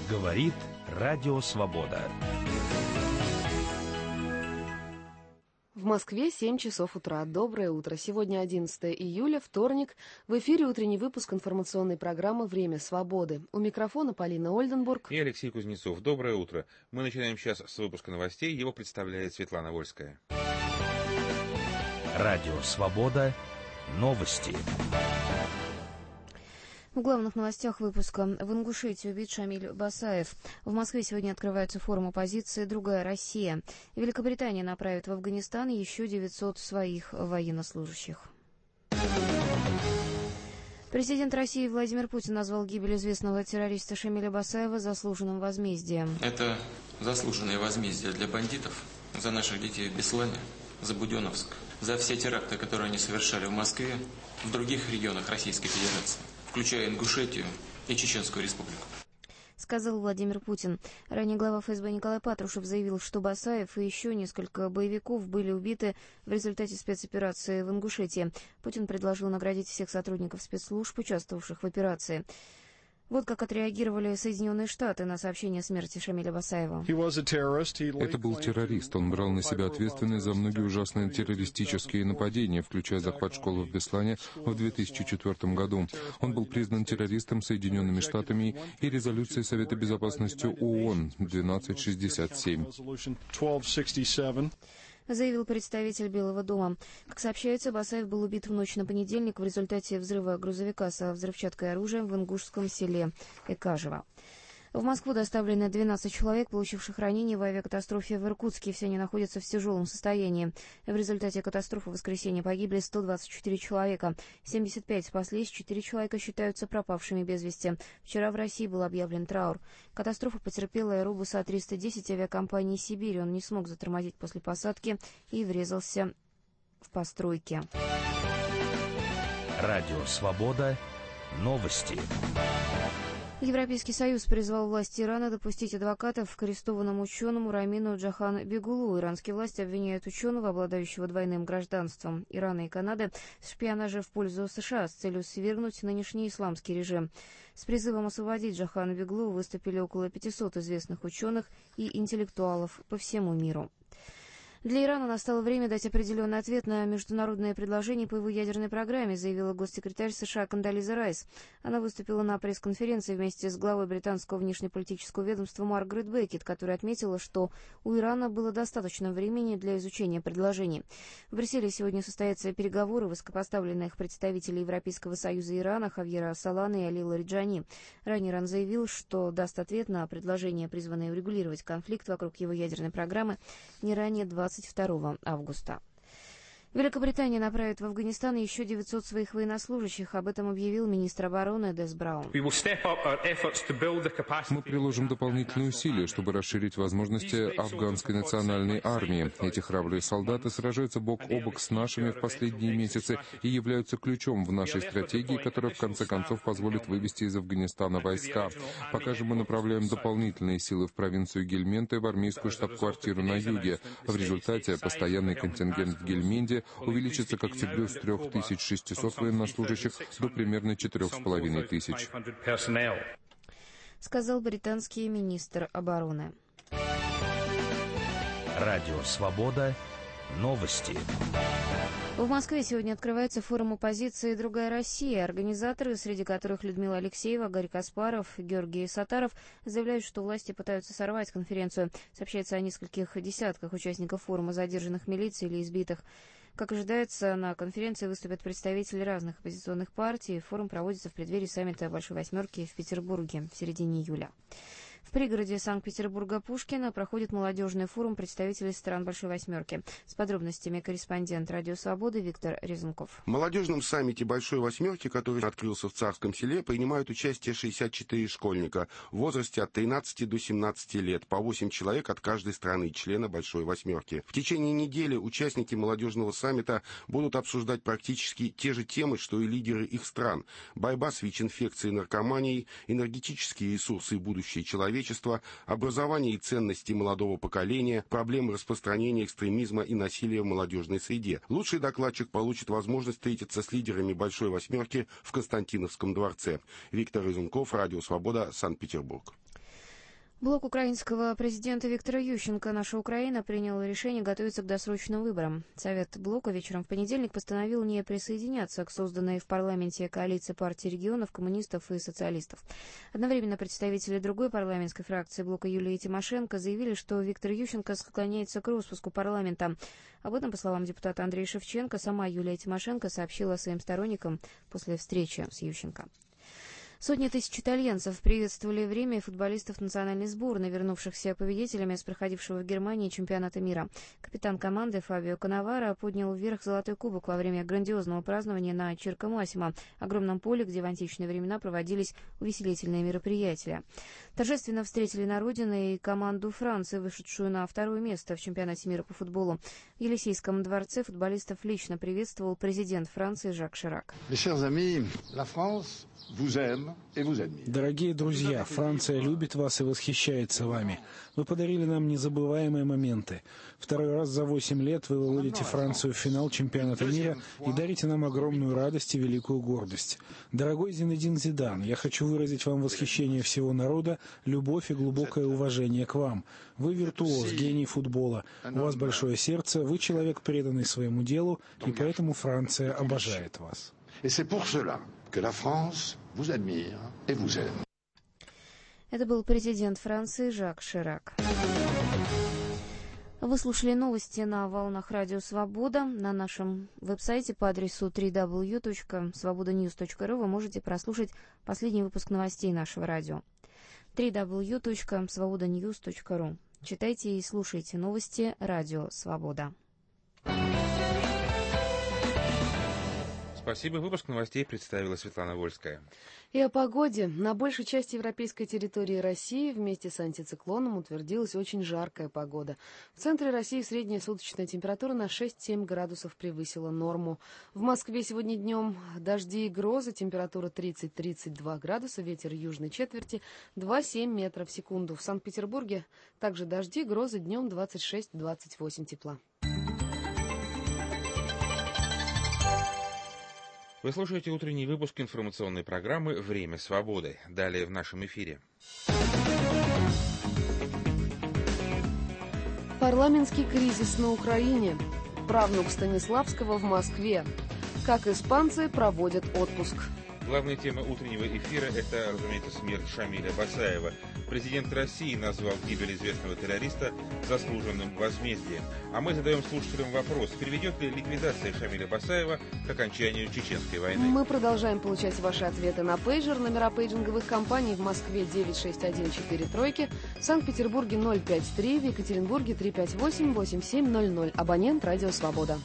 Говорит Радио Свобода. В Москве 7 часов утра. Доброе утро. Сегодня 11 июля, вторник. В эфире утренний выпуск информационной программы «Время свободы». У микрофона Полина Ольденбург и Алексей Кузнецов. Доброе утро. Мы начинаем сейчас с выпуска новостей. Его представляет Светлана Вольская. Радио Свобода. Новости. В главных новостях выпуска. В Ингушетии убит Шамиль Басаев. В Москве сегодня открывается форум оппозиции «Другая Россия». Великобритания направит в Афганистан еще 900 своих военнослужащих. Президент России Владимир Путин назвал гибель известного террориста Шамиля Басаева заслуженным возмездием. Это заслуженное возмездие для бандитов за наших детей в Беслане, за Буденновск, за все теракты, которые они совершали в Москве, в других регионах Российской Федерации, включая Ингушетию и Чеченскую Республику. Сказал Владимир Путин. Ранее глава ФСБ Николай Патрушев заявил, что Басаев и еще несколько боевиков были убиты в результате спецоперации в Ингушетии. Путин предложил наградить всех сотрудников спецслужб, участвовавших в операции. Вот как отреагировали Соединенные Штаты на сообщение о смерти Шамиля Басаева. Это был террорист. Он брал на себя ответственность за многие ужасные террористические нападения, включая захват школы в Беслане в 2004 году. Он был признан террористом Соединенными Штатами и резолюцией Совета Безопасности ООН 1267. Заявил представитель Белого дома. Как сообщается, Басаев был убит в ночь на понедельник в результате взрыва грузовика со взрывчаткой и оружием в ингушском селе Экажево. В Москву доставлены 12 человек, получивших ранения в авиакатастрофе в Иркутске. Все они находятся в тяжелом состоянии. В результате катастрофы в воскресенье погибли 124 человека. 75 спаслись, 4 человека считаются пропавшими без вести. Вчера в России был объявлен траур. Катастрофу потерпел аэробус А-310 авиакомпании «Сибирь». Он не смог затормозить после посадки и врезался в постройки. Радио Свобода. Новости. Европейский Союз призвал власти Ирана допустить адвокатов к арестованному ученому Рамину Джахан-Беглу. Иранские власти обвиняют ученого, обладающего двойным гражданством Ирана и Канады, в шпионаже в пользу США с целью свергнуть нынешний исламский режим. С призывом освободить Джахана-Беглу выступили около 500 известных ученых и интеллектуалов по всему миру. Для Ирана настало время дать определенный ответ на международное предложение по его ядерной программе, заявила госсекретарь США Кондолиза Райс. Она выступила на пресс-конференции вместе с главой британского внешнеполитического ведомства Маргарет Беккет, которая отметила, что у Ирана было достаточно времени для изучения предложений. В Брюсселе сегодня состоятся переговоры высокопоставленных представителей Европейского Союза и Ирана Хавьера Солана и Али Лариджани. Ранее Иран заявил, что даст ответ на предложение, призванное урегулировать конфликт вокруг его ядерной программы, не ранее 22 августа. Великобритания направит в Афганистан еще 900 своих военнослужащих. Об этом объявил министр обороны Дес Браун. Мы приложим дополнительные усилия, чтобы расширить возможности афганской национальной армии. Эти храбрые солдаты сражаются бок о бок с нашими в последние месяцы и являются ключом в нашей стратегии, которая в конце концов позволит вывести из Афганистана войска. Пока же мы направляем дополнительные силы в провинцию Гельмент и в армейскую штаб-квартиру на юге. В результате постоянный контингент в Гельменде увеличится к октябрю с 3600 военнослужащих до примерно 4500. Сказал британский министр обороны. Радио Свобода. Новости. В Москве сегодня открывается форум оппозиции «Другая Россия». Организаторы, среди которых Людмила Алексеева, Гарри Каспаров, Георгий Саттаров, заявляют, что власти пытаются сорвать конференцию. Сообщается о нескольких десятках участников форума, задержанных милицией или избитых. Как ожидается, на конференции выступят представители разных оппозиционных партий. Форум проводится в преддверии саммита Большой Восьмерки в Петербурге в середине июля. В пригороде Санкт-Петербурга Пушкина проходит молодежный форум представителей стран Большой Восьмерки. С подробностями корреспондент «Радио Свободы» Виктор Резунков. В молодежном саммите Большой Восьмерки, который открылся в Царском Селе, принимают участие 64 школьника в возрасте от 13 до 17 лет, по 8 человек от каждой страны, члена Большой Восьмерки. В течение недели участники молодежного саммита будут обсуждать практически те же темы, что и лидеры их стран. Борьба с ВИЧ-инфекцией и наркоманией, энергетические ресурсы и будущее человечества, образование и ценности молодого поколения, проблемы распространения экстремизма и насилия в молодежной среде. Лучший докладчик получит возможность встретиться с лидерами Большой Восьмерки в Константиновском дворце. Виктор Резунков, Радио Свобода, Санкт-Петербург. Блок украинского президента Виктора Ющенко «Наша Украина» принял решение готовиться к досрочным выборам. Совет блока вечером в понедельник постановил не присоединяться к созданной в парламенте коалиции партий регионов, коммунистов и социалистов. Одновременно представители другой парламентской фракции блока Юлии Тимошенко заявили, что Виктор Ющенко склоняется к распуску парламента. Об этом, по словам депутата Андрея Шевченко, сама Юлия Тимошенко сообщила своим сторонникам после встречи с Ющенко. Сотни тысяч итальянцев приветствовали время футболистов национальной сборной, вернувшихся победителями с проходившего в Германии чемпионата мира. Капитан команды Фабио Канаваро поднял вверх золотой кубок во время грандиозного празднования на Цирко Массимо, огромном поле, где в античные времена проводились увеселительные мероприятия. Торжественно встретили на родине и команду Франции, вышедшую на второе место в чемпионате мира по футболу. В Елисейском дворце футболистов лично приветствовал президент Франции Жак Ширак. Дорогие друзья, Франция любит вас и восхищается вами. Вы подарили нам незабываемые моменты. Второй раз за 8 лет вы выводите Францию в финал чемпионата мира и дарите нам огромную радость и великую гордость. Дорогой Зинедин Зидан, я хочу выразить вам восхищение всего народа, любовь и глубокое уважение к вам. Вы виртуоз, гений футбола. У вас большое сердце, вы человек, преданный своему делу, и поэтому Франция обожает вас. Это был президент Франции Жак Ширак. Вы слушали новости на волнах Радио Свобода. На нашем веб-сайте по адресу www.svobodanews.ru вы можете прослушать последний выпуск новостей нашего радио. www.svobodanews.ru. Читайте и слушайте новости Радио Свобода. Спасибо. Выпуск новостей представила Светлана Вольская. И о погоде. На большей части европейской территории России вместе с антициклоном утвердилась очень жаркая погода. В центре России средняя суточная температура на 6-7 градусов превысила норму. В Москве сегодня днем дожди и грозы, температура 30-32 градуса, ветер южной четверти 2,7 метров в секунду. В Санкт-Петербурге также дожди, грозы, днем 26-28 тепла. Вы слушаете утренний выпуск информационной программы «Время свободы». Далее в нашем эфире. Парламентский кризис на Украине. Правнук Станиславского в Москве. Как испанцы проводят отпуск. Главная тема утреннего эфира – это, разумеется, смерть Шамиля Басаева. Президент России назвал гибель известного террориста заслуженным возмездием. А мы задаем слушателям вопрос, приведет ли ликвидация Шамиля Басаева к окончанию Чеченской войны. Мы продолжаем получать ваши ответы на пейджер. Номера пейджинговых компаний в Москве 96143, в Санкт-Петербурге 053, в Екатеринбурге 358-8700. Абонент «Радио Свобода».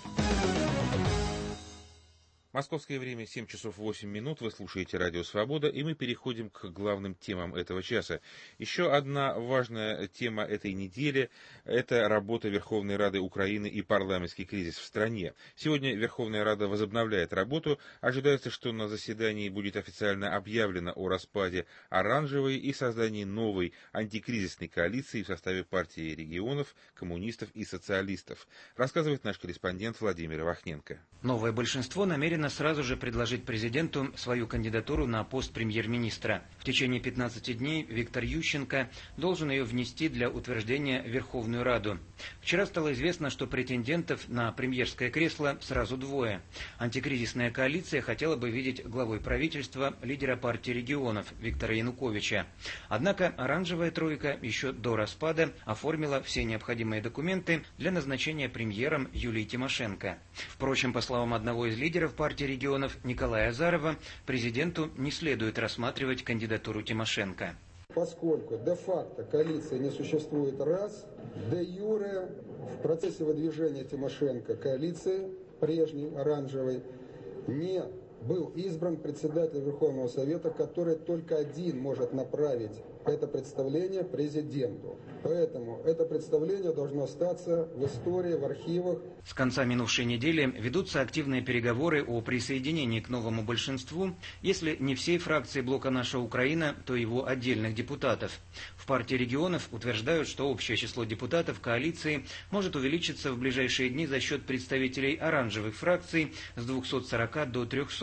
Московское время 7 часов 8 минут. Вы слушаете Радио Свобода, и мы переходим к главным темам этого часа. Еще одна важная тема этой недели – это работа Верховной Рады Украины и парламентский кризис в стране. Сегодня Верховная Рада возобновляет работу. Ожидается, что на заседании будет официально объявлено о распаде оранжевой и создании новой антикризисной коалиции в составе партии регионов, коммунистов и социалистов. Рассказывает наш корреспондент Владимир Вахненко. Новое большинство намерено сразу же предложить президенту свою кандидатуру на пост премьер-министра. В течение 15 дней Виктор Ющенко должен ее внести для утверждения в Верховную Раду. Вчера стало известно, что претендентов на премьерское кресло сразу двое. Антикризисная коалиция хотела бы видеть главой правительства лидера партии регионов Виктора Януковича. Однако оранжевая тройка еще до распада оформила все необходимые документы для назначения премьером Юлии Тимошенко. Впрочем, по словам одного из лидеров партии регионов Николая Азарова, президенту не следует рассматривать кандидатуру Тимошенко. Поскольку де-факто коалиции не существует раз, де-юре в процессе выдвижения Тимошенко коалиции, прежней, оранжевой, не был избран председатель Верховного Совета, который только один может направить это представление президенту. Поэтому это представление должно остаться в истории, в архивах. С конца минувшей недели ведутся активные переговоры о присоединении к новому большинству, если не всей фракции блока «Наша Украина», то его отдельных депутатов. В партии регионов утверждают, что общее число депутатов коалиции может увеличиться в ближайшие дни за счет представителей оранжевых фракций с 240 до 300.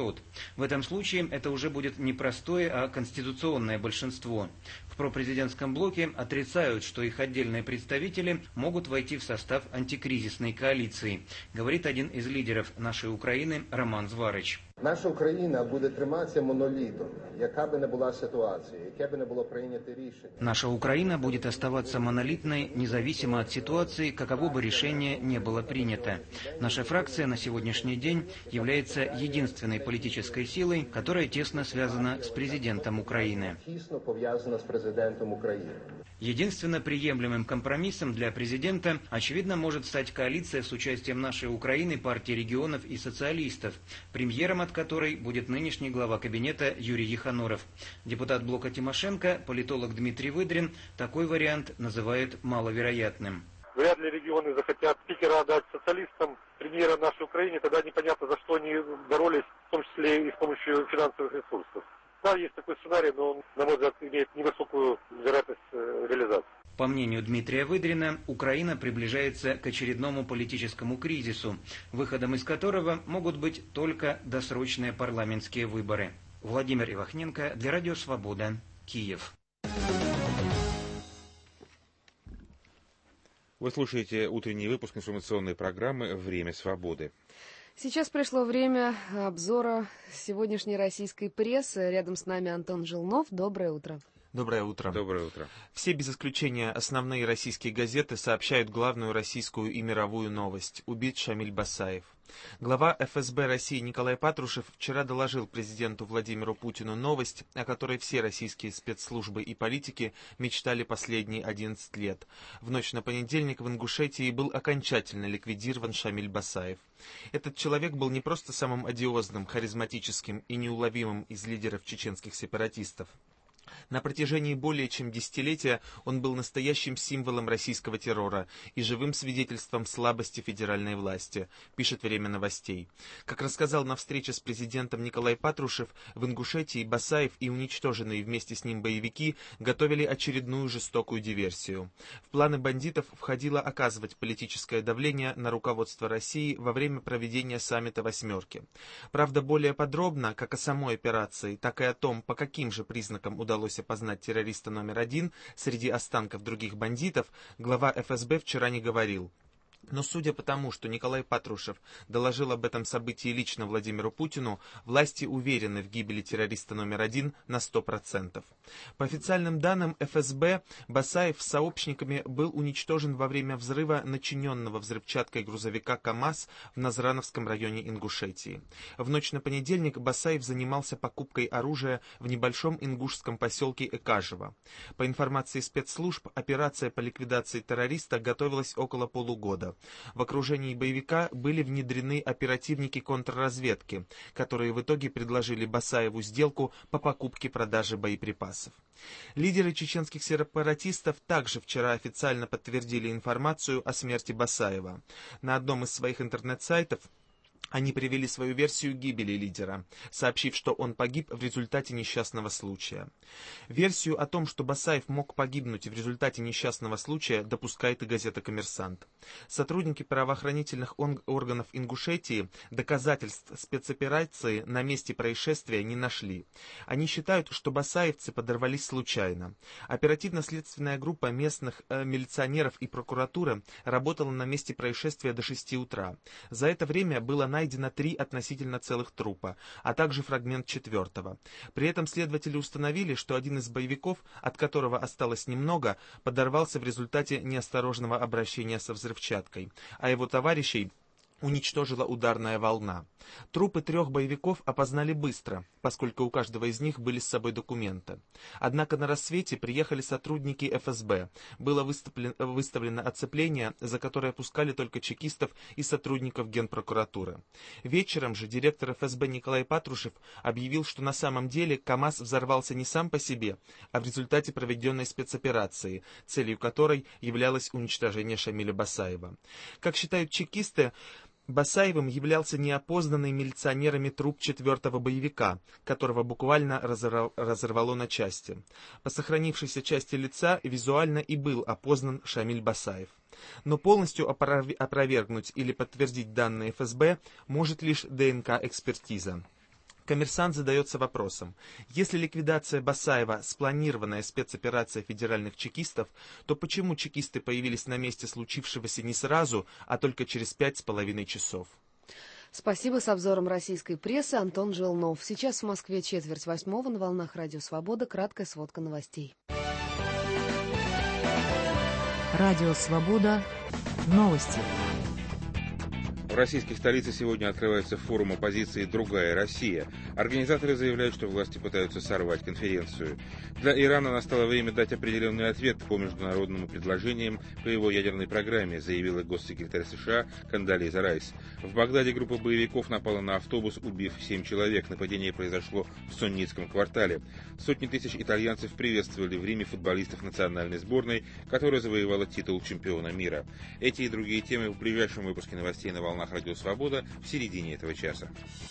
народ. В этом случае это уже будет не простое, а конституционное большинство. В пропрезидентском блоке отрицают, что их отдельные представители могут войти в состав антикризисной коалиции, говорит один из лидеров нашей Украины Роман Зварич. Наша Україна буде триматися монолітом, яка би не була ситуація, яке би не було прийнято рішення. Наша Украина будет оставаться монолитной, независимо от ситуации, каково бы решение не было принято. Наша фракция на сегодняшний день является единственной политической силой, которая тесно связана с президентом Украины. Тісно пов'язана з президентом України. Единственно приемлемым компромиссом для президента, очевидно, может стать коалиция с участием нашей Украины, партии регионов и социалистов, премьером от которой будет нынешний глава кабинета Юрий Еханоров. Депутат блока Тимошенко, политолог Дмитрий Выдрин, такой вариант называет маловероятным. Вряд ли регионы захотят спикера отдать социалистам, премьера нашей Украине, тогда непонятно, за что они боролись, в том числе и с помощью финансовых ресурсов. Да, есть такой сценарий, но он, на мой взгляд, имеет невысокую вероятность реализации. По мнению Дмитрия Выдрина, Украина приближается к очередному политическому кризису, выходом из которого могут быть только досрочные парламентские выборы. Владимир Ивахненко для Радио Свобода, Киев. Вы слушаете утренний выпуск информационной программы «Время свободы». Сейчас пришло время обзора сегодняшней российской прессы. Рядом с нами Антон Жилнов. Доброе утро. Доброе утро. Доброе утро. Все без исключения основные российские газеты сообщают главную российскую и мировую новость. Убит Шамиль Басаев. Глава ФСБ России Николай Патрушев вчера доложил президенту Владимиру Путину новость, о которой все российские спецслужбы и политики мечтали последние 11 лет. В ночь на понедельник в Ингушетии был окончательно ликвидирован Шамиль Басаев. Этот человек был не просто самым одиозным, харизматическим и неуловимым из лидеров чеченских сепаратистов. На протяжении более чем десятилетия он был настоящим символом российского террора и живым свидетельством слабости федеральной власти, пишет «Время новостей». Как рассказал на встрече с президентом Николай Патрушев, в Ингушетии Басаев и уничтоженные вместе с ним боевики готовили очередную жестокую диверсию. В планы бандитов входило оказывать политическое давление на руководство России во время проведения саммита «Восьмерки». Правда, более подробно, как о самой операции, так и о том, по каким же признакам удалось опознать террориста номер один среди останков других бандитов, глава ФСБ вчера не говорил. Но судя по тому, что Николай Патрушев доложил об этом событии лично Владимиру Путину, власти уверены в гибели террориста номер один на 100%. По официальным данным ФСБ, Басаев с сообщниками был уничтожен во время взрыва начиненного взрывчаткой грузовика КАМАЗ в Назрановском районе Ингушетии. В ночь на понедельник Басаев занимался покупкой оружия в небольшом ингушском поселке Экажево. По информации спецслужб, операция по ликвидации террориста готовилась около полугода. В окружении боевика были внедрены оперативники контрразведки, которые в итоге предложили Басаеву сделку по покупке-продаже боеприпасов. Лидеры чеченских сепаратистов также вчера официально подтвердили информацию о смерти Басаева. На одном из своих интернет-сайтов они привели свою версию гибели лидера, сообщив, что он погиб в результате несчастного случая. Версию о том, что Басаев мог погибнуть в результате несчастного случая, допускает и газета «Коммерсант». Сотрудники правоохранительных органов Ингушетии доказательств спецоперации на месте происшествия не нашли. Они считают, что басаевцы подорвались случайно. Оперативно-следственная группа местных милиционеров и прокуратуры работала на месте происшествия до 6 утра. За это время было найдено 3 относительно целых трупа, а также фрагмент 4-го. При этом следователи установили, что один из боевиков, от которого осталось немного, подорвался в результате неосторожного обращения со взрывчаткой, а его товарищей уничтожила ударная волна. Трупы 3 боевиков опознали быстро, поскольку у каждого из них были с собой документы. Однако на рассвете приехали сотрудники ФСБ. Было выставлено оцепление, за которое пускали только чекистов и сотрудников Генпрокуратуры. Вечером же директор ФСБ Николай Патрушев объявил, что на самом деле КАМАЗ взорвался не сам по себе, а в результате проведенной спецоперации, целью которой являлось уничтожение Шамиля Басаева. Как считают чекисты, Басаевым являлся неопознанный милиционерами труп 4-го боевика, которого буквально разорвало на части. По сохранившейся части лица визуально и был опознан Шамиль Басаев. Но полностью опровергнуть или подтвердить данные ФСБ может лишь ДНК-экспертиза. Коммерсант задается вопросом: если ликвидация Басаева – спланированная спецоперация федеральных чекистов, то почему чекисты появились на месте случившегося не сразу, а только через 5,5 часов? Спасибо. С обзором российской прессы Антон Желнов. Сейчас в Москве 7:45 на волнах Радио Свобода. Краткая сводка новостей. Радио Свобода. Новости. В российской столице сегодня открывается форум оппозиции «Другая Россия». Организаторы заявляют, что власти пытаются сорвать конференцию. Для Ирана настало время дать определенный ответ по международным предложениям по его ядерной программе, заявила госсекретарь США Кондолиза Райс. В Багдаде группа боевиков напала на автобус, убив 7 человек. Нападение произошло в суннитском квартале. Сотни тысяч итальянцев приветствовали в Риме футболистов национальной сборной, которая завоевала титул чемпиона мира. Эти и другие темы в ближайшем выпуске новостей на волнах Радио Свобода в середине этого часа.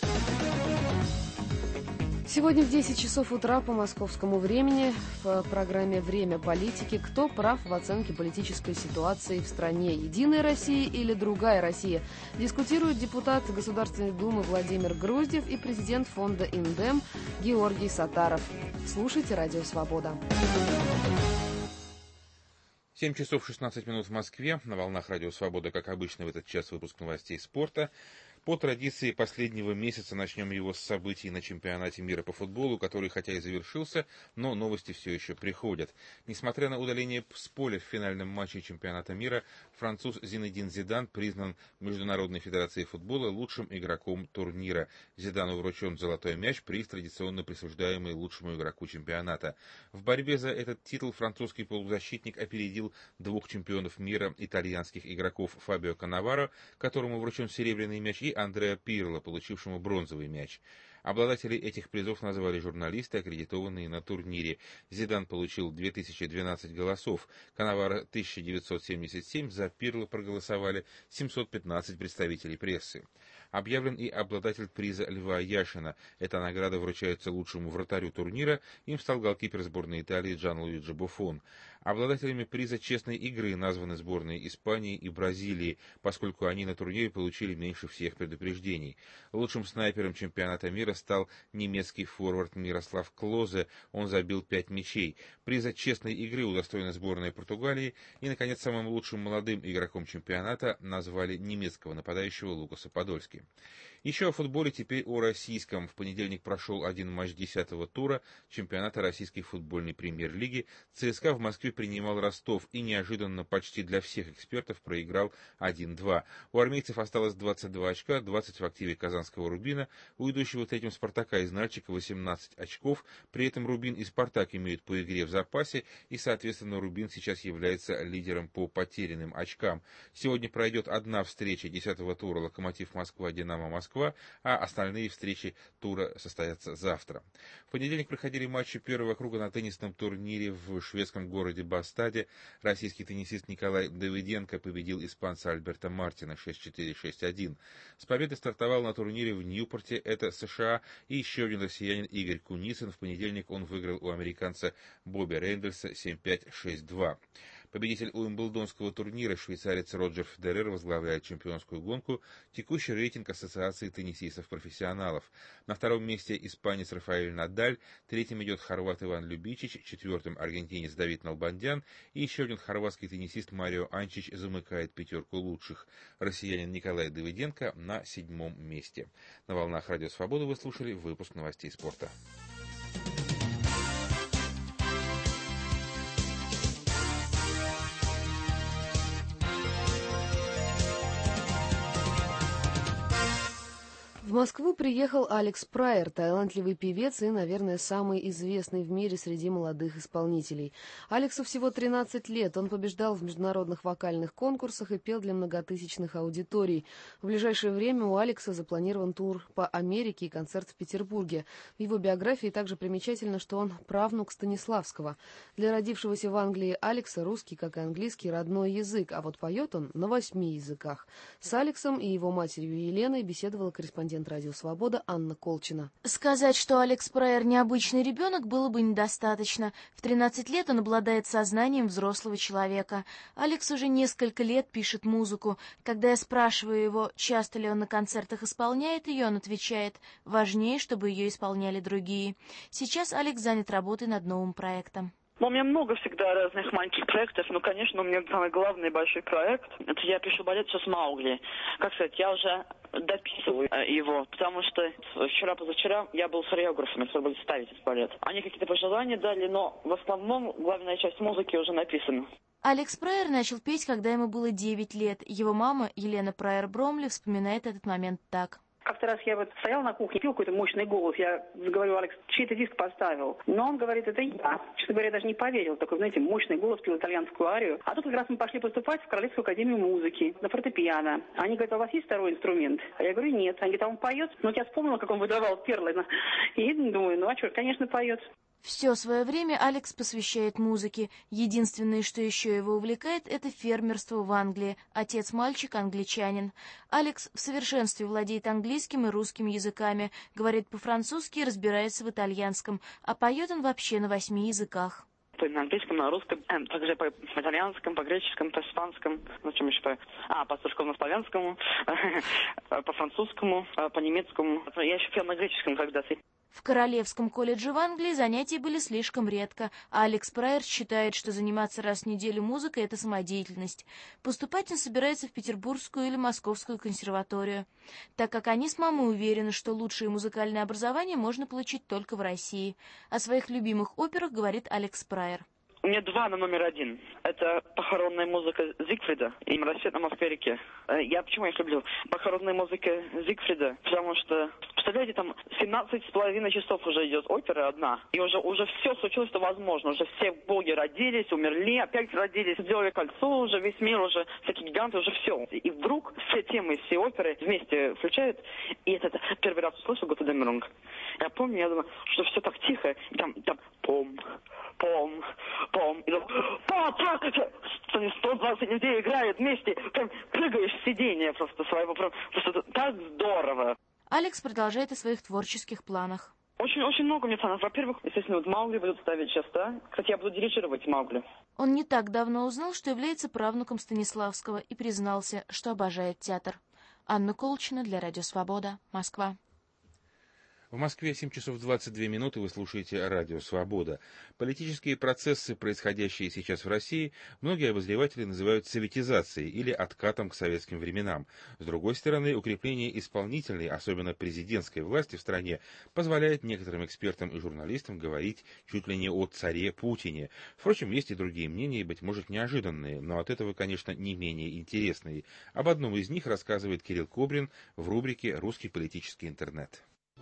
Сегодня в 10 часов утра по московскому времени в программе «Время политики» кто прав в оценке политической ситуации в стране? Единая Россия или другая Россия? Дискутируют депутат Государственной Думы Владимир Груздев и президент фонда «Индем» Георгий Сатаров. Слушайте «Радио Свобода». 7 часов 16 минут в Москве. На волнах Радио Свобода, как обычно, в этот час выпуск новостей спорта. По традиции последнего месяца начнем его с событий на чемпионате мира по футболу, который хотя и завершился, но новости все еще приходят. Несмотря на удаление с поля в финальном матче чемпионата мира, француз Зинедин Зидан признан Международной федерацией футбола лучшим игроком турнира. Зидану вручен золотой мяч, приз, традиционно присуждаемый лучшему игроку чемпионата. В борьбе за этот титул французский полузащитник опередил двух чемпионов мира итальянских игроков Фабио Каннаваро, которому вручен серебряный мяч, и Андреа Пирло, получившему бронзовый мяч. Обладателей этих призов назвали журналисты, аккредитованные на турнире. Зидан получил 2012 голосов, Каннаваро 1977, за Пирло проголосовали 715 представителей прессы. Объявлен и обладатель приза Льва Яшина. Эта награда вручается лучшему вратарю турнира, им стал голкипер сборной Италии Джанлуиджи Буффон. Обладателями приза честной игры названы сборные Испании и Бразилии, поскольку они на турнире получили меньше всех предупреждений. Лучшим снайпером чемпионата мира стал немецкий форвард Мирослав Клозе, он забил 5 мячей. Приза честной игры удостоена сборная Португалии, и, наконец, самым лучшим молодым игроком чемпионата назвали немецкого нападающего Лукаса Подольски. Еще о футболе, теперь о российском. В понедельник прошел один матч 10-го тура чемпионата российской футбольной премьер-лиги. ЦСКА в Москве принимал Ростов и неожиданно почти для всех экспертов проиграл 1-2. У армейцев осталось 22 очка, 20 в активе казанского Рубина. У идущего третьим Спартака из Нальчика 18 очков. При этом Рубин и Спартак имеют по игре в запасе, и, соответственно, Рубин сейчас является лидером по потерянным очкам. Сегодня пройдет одна встреча 10-го тура Локомотив Москва, Динамо Москва, а остальные встречи тура состоятся завтра. В понедельник проходили матчи первого круга на теннисном турнире в шведском городе Бастаде. Российский теннисист Николай Давыденко победил испанца Альберто Мартина 6-4, 6-1. С победой стартовал на турнире в Ньюпорте, это США, и еще один россиянин Игорь Куницын. В понедельник он выиграл у американца Бобби Рейндельса 7-5, 6-2. Победитель Уимблдонского турнира, швейцарец Роджер Федерер, возглавляет чемпионскую гонку. Текущий рейтинг Ассоциации теннисистов-профессионалов. На втором месте испанец Рафаэль Надаль, третьим идет хорват Иван Любичич, четвертым аргентинец Давид Налбандян, и еще один хорватский теннисист Марио Анчич замыкает пятерку лучших. Россиянин Николай Давыденко на 7-м месте. На волнах Радио Свобода вы слушали выпуск новостей спорта. В Москву приехал Алекс Прайер, талантливый певец и, наверное, самый известный в мире среди молодых исполнителей. Алексу всего 13 лет, он побеждал в международных вокальных конкурсах и пел для многотысячных аудиторий. В ближайшее время у Алекса запланирован тур по Америке и концерт в Петербурге. В его биографии также примечательно, что он правнук Станиславского. Для родившегося в Англии Алекса русский, как и английский, родной язык, а вот поет он на 8 языках. С Алексом и его матерью Еленой беседовала корреспондент корреспондент «Радио Свобода» Анна Колчина. Сказать, что Алекс Прайер необычный ребенок, было бы недостаточно. В 13 лет он обладает сознанием взрослого человека. Алекс уже несколько лет пишет музыку. Когда я спрашиваю его, часто ли он на концертах исполняет ее, он отвечает: важнее, чтобы ее исполняли другие. Сейчас Алекс занят работой над новым проектом. У меня много всегда разных маленьких проектов, но, конечно, у меня самый главный большой проект. Это я пишу балет сейчас «Маугли». Как сказать, я уже дописываю его, потому что вчера-позавчера я был с хореографами, которые были ставить этот балет. Они какие-то пожелания дали, но в основном главная часть музыки уже написана. Алекс Прайер начал петь, когда ему было 9 лет. Его мама, Елена Прайер Бромли, вспоминает этот момент так. Как-то раз я стоял на кухне, пил какой-то мощный голос. Я говорю: Алекс, чей ты диск поставил? Но он говорит: это я. Честно говоря, я даже не поверил. Такой, знаете, мощный голос, пел итальянскую арию. А тут как раз мы пошли поступать в Королевскую академию музыки на фортепиано. Они говорят: а у вас есть второй инструмент? А я говорю: нет. Они говорят: а он поет? Ну, я вспомнила, как он выдавал перлы. И думаю: ну а что, конечно, поет. Все свое время Алекс посвящает музыке. Единственное, что еще его увлекает, это фермерство в Англии. Отец мальчик англичанин. Алекс в совершенстве владеет английским и русским языками, говорит по-французски и разбирается в итальянском, а поет он вообще на 8 языках. На английском, на русском, также по итальянскому, по греческому, по испанскому, ну чем еще по церковно-славянскому, по французскому, по немецкому. Я еще пел на греческом когда-то. В Королевском колледже в Англии занятия были слишком редко, а Алекс Прайер считает, что заниматься раз в неделю музыкой – это самодеятельность. Поступать он собирается в Петербургскую или Московскую консерваторию, так как они с мамой уверены, что лучшее музыкальное образование можно получить только в России. О своих любимых операх говорит Алекс Прайер. У меня 2 на номер 1. Это похоронная музыка Зигфрида и «Рассвет на Москве-реке». Почему я их люблю? Похоронная музыка Зигфрида, потому что, представляете, там 17,5 часов уже идет опера одна, и уже все случилось, что возможно. Уже все боги родились, умерли, опять родились, сделали кольцо, уже весь мир, уже всякие гиганты, уже все. И вдруг все темы, все оперы вместе включают, и это первый раз услышал «Готедемерунг». Я помню, я думаю, что все так тихо, и там пом, и там 120 людей играют вместе, прям прыгаешь с сиденья просто своего, просто так здорово. Алекс продолжает о своих творческих планах. Очень много мне планов. Во-первых, естественно, «Маугли» будут ставить сейчас, да? Кстати, я буду дирижировать «Маугли». Он не так давно узнал, что является правнуком Станиславского, и признался, что обожает театр. Анна Колчина для «Радио Свобода», Москва. В Москве 7 часов 22 минуты, вы слушаете «Радио Свобода». Политические процессы, происходящие сейчас в России, многие обозреватели называют советизацией или откатом к советским временам. С другой стороны, укрепление исполнительной, особенно президентской власти в стране, позволяет некоторым экспертам и журналистам говорить чуть ли не о царе Путине. Впрочем, есть и другие мнения, быть может, неожиданные, но от этого, конечно, не менее интересные. Об одном из них рассказывает Кирилл Кобрин в рубрике «Русский политический интернет».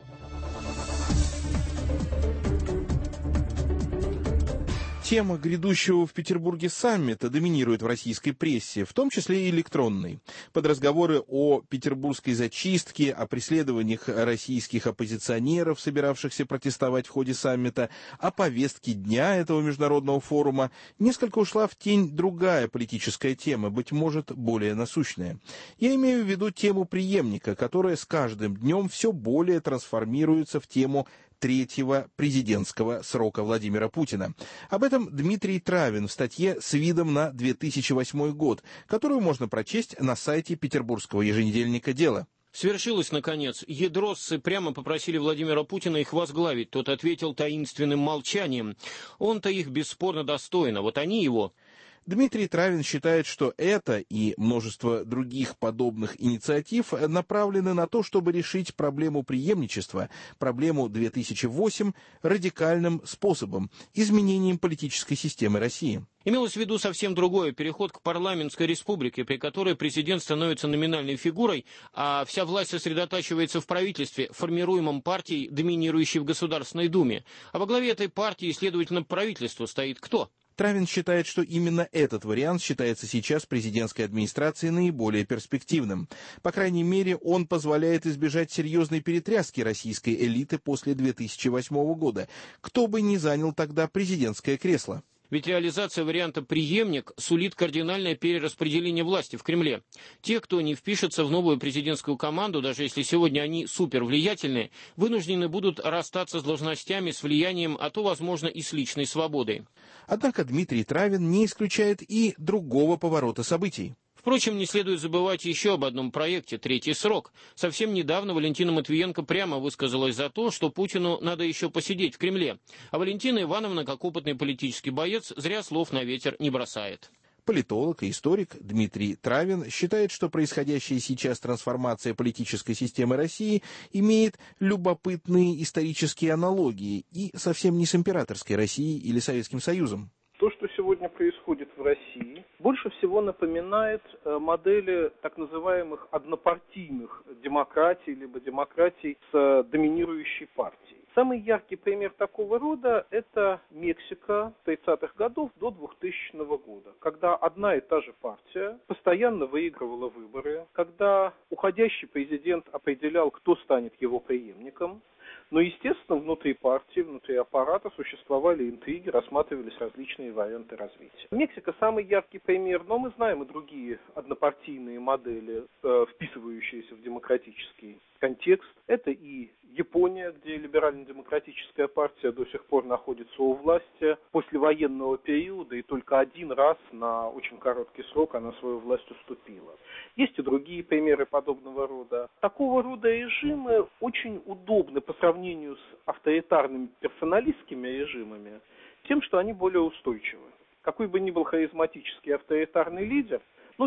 Тема грядущего в Петербурге саммита доминирует в российской прессе, в том числе и электронной. Под разговоры о петербургской зачистке, о преследованиях российских оппозиционеров, собиравшихся протестовать в ходе саммита, о повестке дня этого международного форума, несколько ушла в тень другая политическая тема, быть может, более насущная. Я имею в виду тему преемника, которая с каждым днем все более трансформируется в тему третьего президентского срока Владимира Путина. Об этом Дмитрий Травин в статье с видом на 2008 год, которую можно прочесть на сайте петербургского еженедельника «Дело». Свершилось, наконец. Ядросцы прямо попросили Владимира Путина их возглавить. Тот ответил таинственным молчанием. Он-то их бесспорно достоин, а вот они его... Дмитрий Травин считает, что это и множество других подобных инициатив направлены на то, чтобы решить проблему преемничества, проблему 2008 радикальным способом, изменением политической системы России. Имелось в виду совсем другое – переход к парламентской республике, при которой президент становится номинальной фигурой, а вся власть сосредотачивается в правительстве, формируемом партией, доминирующей в Государственной Думе. А во главе этой партии, следовательно, правительства стоит кто? Травин считает, что именно этот вариант считается сейчас президентской администрацией наиболее перспективным. По крайней мере, он позволяет избежать серьезной перетряски российской элиты после 2008 года, кто бы ни занял тогда президентское кресло. Ведь реализация варианта «преемник» сулит кардинальное перераспределение власти в Кремле. Те, кто не впишется в новую президентскую команду, даже если сегодня они супервлиятельные, вынуждены будут расстаться с должностями, с влиянием, а то, возможно, и с личной свободой. Однако Дмитрий Травин не исключает и другого поворота событий. Впрочем, не следует забывать еще об одном проекте «Третий срок». Совсем недавно Валентина Матвиенко прямо высказалась за то, что Путину надо еще посидеть в Кремле. А Валентина Ивановна, как опытный политический боец, зря слов на ветер не бросает. Политолог и историк Дмитрий Травин считает, что происходящая сейчас трансформация политической системы России имеет любопытные исторические аналогии и совсем не с императорской Россией или Советским Союзом. То, что сегодня происходит в России, больше всего напоминает модели так называемых однопартийных демократий, либо демократий с доминирующей партией. Самый яркий пример такого рода – это Мексика 30-х годов до 2000 года, когда одна и та же партия постоянно выигрывала выборы, когда уходящий президент определял, кто станет его преемником. Но, естественно, внутри партии, внутри аппарата существовали интриги, рассматривались различные варианты развития. Мексика самый яркий пример, но мы знаем и другие однопартийные модели, вписывающиеся в демократический контекст. Это и Япония, где либерально-демократическая партия до сих пор находится у власти после военного периода, и только один раз на очень короткий срок она свою власть уступила. Есть и другие примеры подобного рода. Такого рода режимы очень удобны по сравнению с авторитарными персоналистскими режимами тем, что они более устойчивы. Какой бы ни был харизматический авторитарный лидер,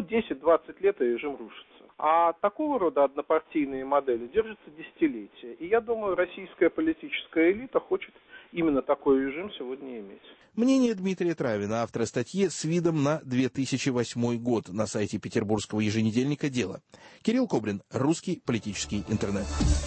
10-20 лет и режим рушится. А такого рода однопартийные модели держатся десятилетия. И я думаю, российская политическая элита хочет именно такой режим сегодня иметь. Мнение Дмитрия Травина, автора статьи с видом на 2008 год на сайте петербургского еженедельника «Дело». Кирилл Кобрин, русский политический интернет.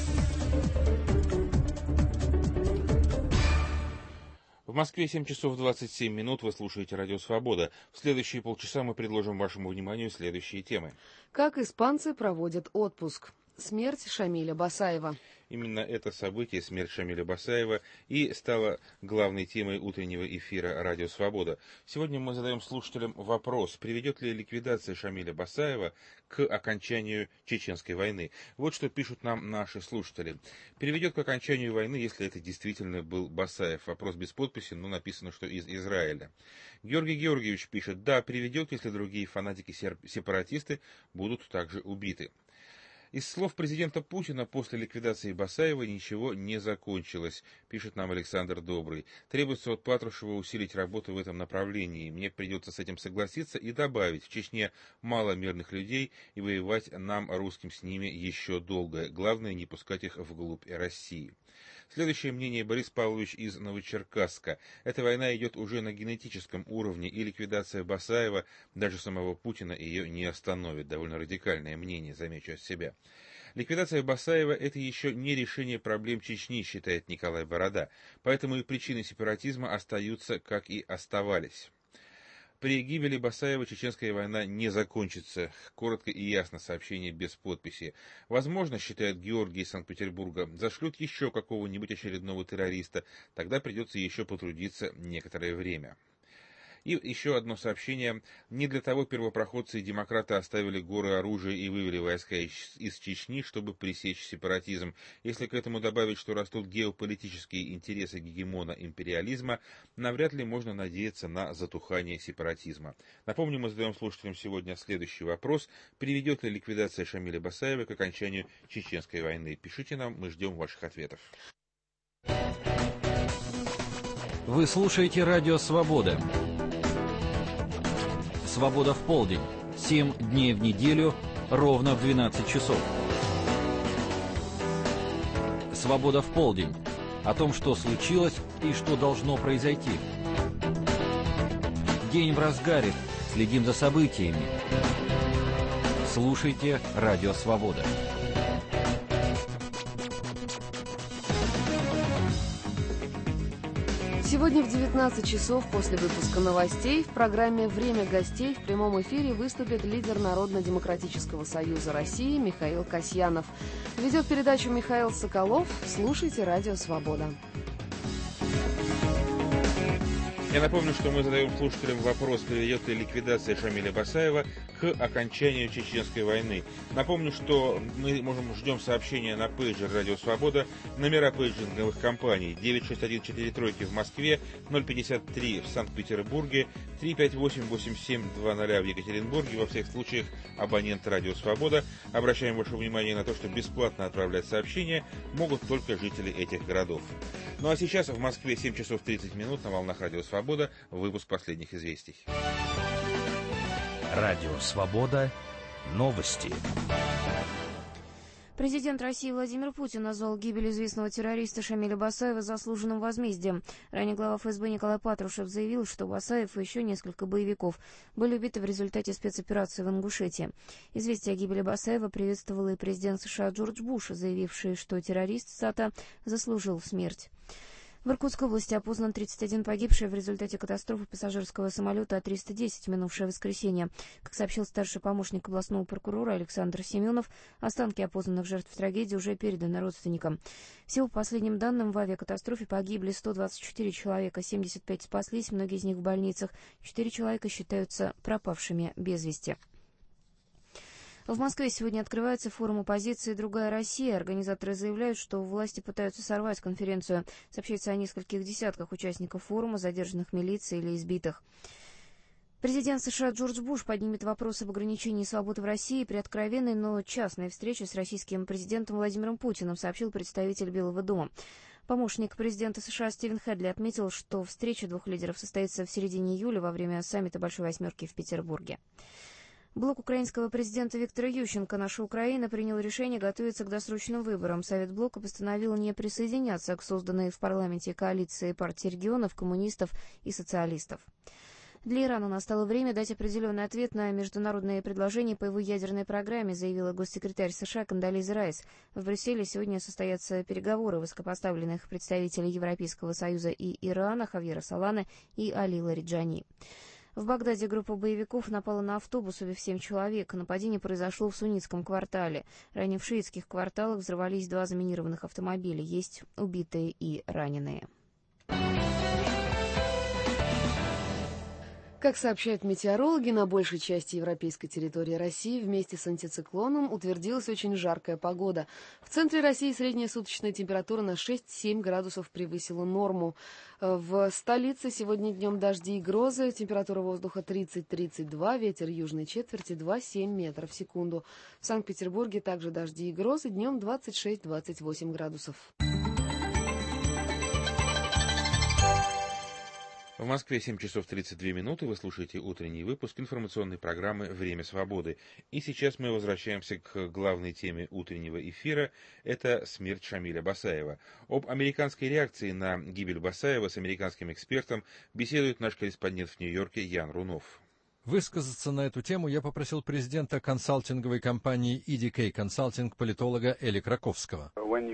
В Москве 7 часов 27 минут. Вы слушаете «Радио Свобода». В следующие полчаса мы предложим вашему вниманию следующие темы. Как испанцы проводят отпуск? Смерть Шамиля Басаева. Именно это событие, смерть Шамиля Басаева, и стало главной темой утреннего эфира «Радио Свобода». Сегодня мы задаем слушателям вопрос, приведет ли ликвидация Шамиля Басаева к окончанию Чеченской войны. Вот что пишут нам наши слушатели. Приведет к окончанию войны, если это действительно был Басаев. Вопрос без подписи, но написано, что из Израиля. Георгий Георгиевич пишет, да, приведет, если другие фанатики-сепаратисты будут также убиты. Из слов президента Путина после ликвидации Басаева ничего не закончилось, пишет нам Александр Добрый. Требуется от Патрушева усилить работу в этом направлении. Мне придется с этим согласиться и добавить, в Чечне мало мирных людей, и воевать нам, русским, с ними еще долго. Главное, не пускать их вглубь России. Следующее мнение Борис Павлович из Новочеркасска. Эта война идет уже на генетическом уровне, и ликвидация Басаева, даже самого Путина, ее не остановит. Довольно радикальное мнение, замечу от себя. Ликвидация Басаева – это еще не решение проблем Чечни, считает Николай Борода. Поэтому и причины сепаратизма остаются, как и оставались. При гибели Басаева чеченская война не закончится. Коротко и ясно сообщение без подписи. Возможно, считает Георгий из Санкт-Петербурга, зашлют еще какого-нибудь очередного террориста. Тогда придется еще потрудиться некоторое время. И еще одно сообщение. Не для того первопроходцы и демократы оставили горы оружия и вывели войска из Чечни, чтобы пресечь сепаратизм. Если к этому добавить, что растут геополитические интересы гегемона империализма, навряд ли можно надеяться на затухание сепаратизма. Напомню, мы задаем слушателям сегодня следующий вопрос. Приведет ли ликвидация Шамиля Басаева к окончанию Чеченской войны? Пишите нам, мы ждем ваших ответов. Вы слушаете «Радио Свобода». «Свобода в полдень». 7 дней в неделю, ровно в 12 часов. «Свобода в полдень». О том, что случилось и что должно произойти. День в разгаре. Следим за событиями. Слушайте «Радио Свобода». Сегодня в 19 часов после выпуска новостей в программе «Время гостей» в прямом эфире выступит лидер Народно-демократического союза России Михаил Касьянов. Ведет передачу Михаил Соколов. Слушайте «Радио Свобода». Я напомню, что мы задаем слушателям вопрос, приведет ли ликвидация Шамиля Басаева к окончанию Чеченской войны. Напомню, что мы ждем сообщения на пейджер «Радио Свобода», номера пейджинговых компаний 96143 в Москве, 053 в Санкт-Петербурге, 358-8720 в Екатеринбурге. Во всех случаях абонент «Радио Свобода». Обращаем ваше внимание на то, что бесплатно отправлять сообщения могут только жители этих городов. Ну а сейчас в Москве 7 часов 30 минут на волнах «Радио Свобода» выпуск последних известий. Радио Свобода. Новости. Президент России Владимир Путин назвал гибель известного террориста Шамиля Басаева заслуженным возмездием. Ранее глава ФСБ Николай Патрушев заявил, что Басаев и еще несколько боевиков были убиты в результате спецоперации в Ингушетии. Известие о гибели Басаева приветствовал и президент США Джордж Буш, заявивший, что террорист, цитата, «заслужил смерть». В Иркутской области опознан 31 погибший в результате катастрофы пассажирского самолета А-310 в минувшее воскресенье. Как сообщил старший помощник областного прокурора Александр Семенов, останки опознанных жертв трагедии уже переданы родственникам. Всего по последним данным в авиакатастрофе погибли 124 человека, 75 спаслись, многие из них в больницах, 4 человека считаются пропавшими без вести. В Москве сегодня открывается форум оппозиции «Другая Россия». Организаторы заявляют, что власти пытаются сорвать конференцию. Сообщается о нескольких десятках участников форума, задержанных милицией или избитых. Президент США Джордж Буш поднимет вопрос об ограничении свободы в России при откровенной, но частной встрече с российским президентом Владимиром Путиным, сообщил представитель Белого дома. Помощник президента США Стивен Хедли отметил, что встреча двух лидеров состоится в середине июля во время саммита Большой Восьмерки в Петербурге. Блок украинского президента Виктора Ющенко «Наша Украина» принял решение готовиться к досрочным выборам. Совет блока постановил не присоединяться к созданной в парламенте коалиции партий регионов, коммунистов и социалистов. Для Ирана настало время дать определенный ответ на международные предложения по его ядерной программе, заявила госсекретарь США Кондолиза Райс. В Брюсселе сегодня состоятся переговоры высокопоставленных представителей Европейского Союза и Ирана Хавьера Солана и Али Лариджани. В Багдаде группа боевиков напала на автобус, убив 7 человек. Нападение произошло в суннитском квартале. Ранее в шиитских кварталах взорвались 2 заминированных автомобиля. Есть убитые и раненые. Как сообщают метеорологи, на большей части европейской территории России вместе с антициклоном утвердилась очень жаркая погода. В центре России средняя суточная температура на 6-7 градусов превысила норму. В столице сегодня днем дожди и грозы, температура воздуха 30-32, ветер южной четверти 2,7 метров в секунду. В Санкт-Петербурге также дожди и грозы, днем 26-28 градусов. В Москве 7 часов 32 минуты. Вы слушаете утренний выпуск информационной программы «Время свободы». И сейчас мы возвращаемся к главной теме утреннего эфира. Это смерть Шамиля Басаева. Об американской реакции на гибель Басаева с американским экспертом беседует наш корреспондент в Нью-Йорке Ян Рунов. Высказаться на эту тему я попросил президента консалтинговой компании EDK Consulting, политолога Эли Краковского.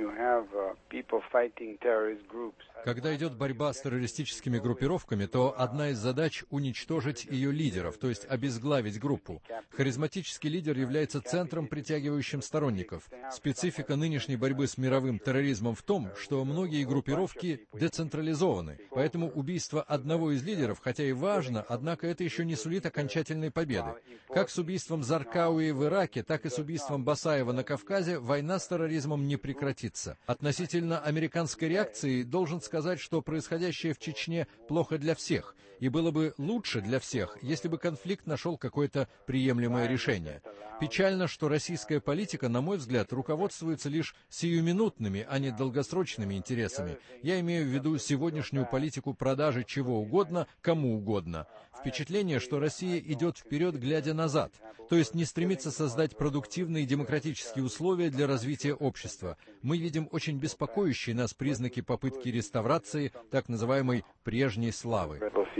Когда идет борьба с террористическими группировками, то одна из задач — уничтожить ее лидеров, то есть обезглавить группу. Харизматический лидер является центром, притягивающим сторонников. Специфика нынешней борьбы с мировым терроризмом в том, что многие группировки децентрализованы. Поэтому убийство одного из лидеров, хотя и важно, однако это еще не сулит окончательной победы. Как с убийством Заркауи в Ираке, так и с убийством Басаева на Кавказе война с терроризмом не прекратится. Относительно американской реакции должен сказать, что происходящее в Чечне плохо для всех, и было бы лучше для всех, если бы конфликт нашел какое-то приемлемое решение. Печально, что российская политика, на мой взгляд, руководствуется лишь сиюминутными, а не долгосрочными интересами. Я имею в виду сегодняшнюю политику продажи чего угодно, кому угодно. Впечатление, что Россия идет вперед, глядя назад, то есть не стремится создать продуктивные демократические условия для развития общества. Мы видим очень беспокоящие нас признаки попытки реставрации так называемой прежней славы.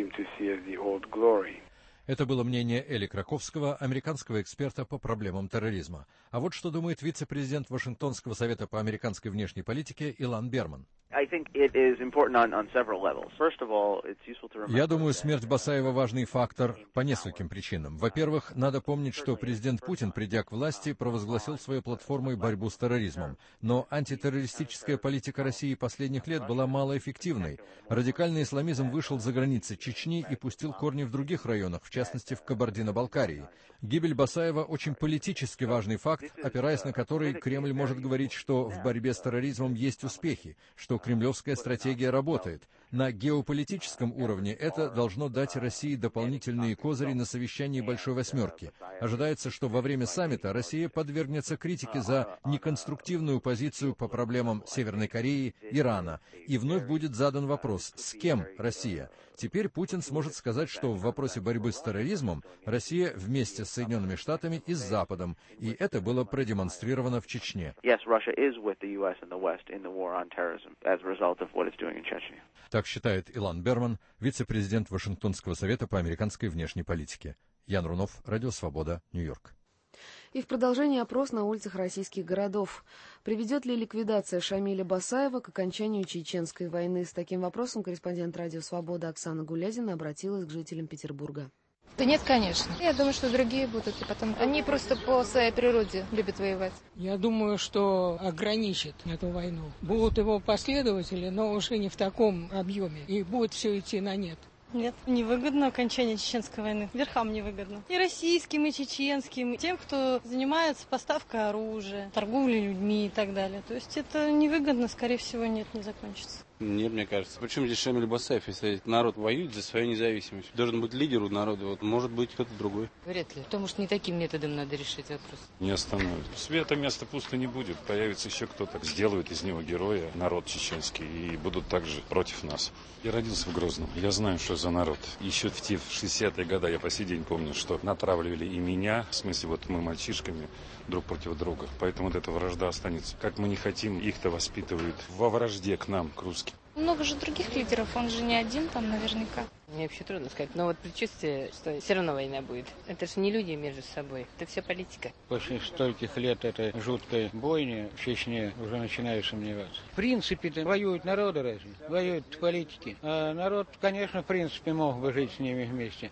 Это было мнение Эли Краковского, американского эксперта по проблемам терроризма. А вот что думает вице-президент Вашингтонского совета по американской внешней политике Илан Берман. Я думаю, смерть Басаева важный фактор по нескольким причинам. Во-первых, надо помнить, что президент Путин, придя к власти, провозгласил своей платформой борьбу с терроризмом. Но антитеррористическая политика России последних лет была малоэффективной. Радикальный исламизм вышел за границы Чечни и пустил корни в других районах, в частности в Кабардино-Балкарии. Гибель Басаева очень политически важный факт, опираясь на который Кремль может говорить, что в борьбе с терроризмом есть успехи, что кремлевская стратегия работает. На геополитическом уровне это должно дать России дополнительные козыри на совещании Большой Восьмерки. Ожидается, что во время саммита Россия подвергнется критике за неконструктивную позицию по проблемам Северной Кореи, Ирана. И вновь будет задан вопрос, с кем Россия? Теперь Путин сможет сказать, что в вопросе борьбы с терроризмом Россия вместе с Соединенными Штатами и с Западом, и это было продемонстрировано в Чечне. Так считает Илан Берман, вице-президент Вашингтонского совета по американской внешней политике. Ян Рунов, Радио Свобода, Нью-Йорк. И в продолжении опрос на улицах российских городов. Приведет ли ликвидация Шамиля Басаева к окончанию Чеченской войны? С таким вопросом корреспондент Радио Свобода Оксана Гулязина обратилась к жителям Петербурга. Да нет, конечно. Я думаю, что другие будут. И потом они просто по своей природе любят воевать. Я думаю, что ограничат эту войну. Будут его последователи, но уже не в таком объеме. И будет все идти на нет. Нет, невыгодно окончание Чеченской войны. Верхам невыгодно. И российским, и чеченским, и тем, кто занимается поставкой оружия, торговлей людьми и так далее. То есть это невыгодно, скорее всего, нет, не закончится. Нет, мне кажется. Причем здесь Шамиль Басаев, если народ воюет за свою независимость? Должен быть лидер у народа, вот, может быть кто-то другой. Вряд ли. Потому что не таким методом надо решить вопрос. Не остановит. Света места пусто не будет. Появится еще кто-то, сделает из него героя, народ чеченский, и будут также против нас. Я родился в Грозном. Я знаю, что за народ. Еще в те 60-е годы, я по сей день помню, что натравливали и меня, в смысле, вот мы мальчишками, друг против друга. Поэтому вот эта вражда останется. Как мы не хотим, их-то воспитывают во вражде к нам, к русским. Много же других лидеров, он же не один там наверняка. Мне вообще трудно сказать, но вот предчувствие, что все равно война будет. Это же не люди между собой, это все политика. После стольких лет этой жуткой бойни в Чечне уже начинаю сомневаться. В принципе, воюют народы разве? Воюют политики. А народ, конечно, в принципе, мог бы жить с ними вместе.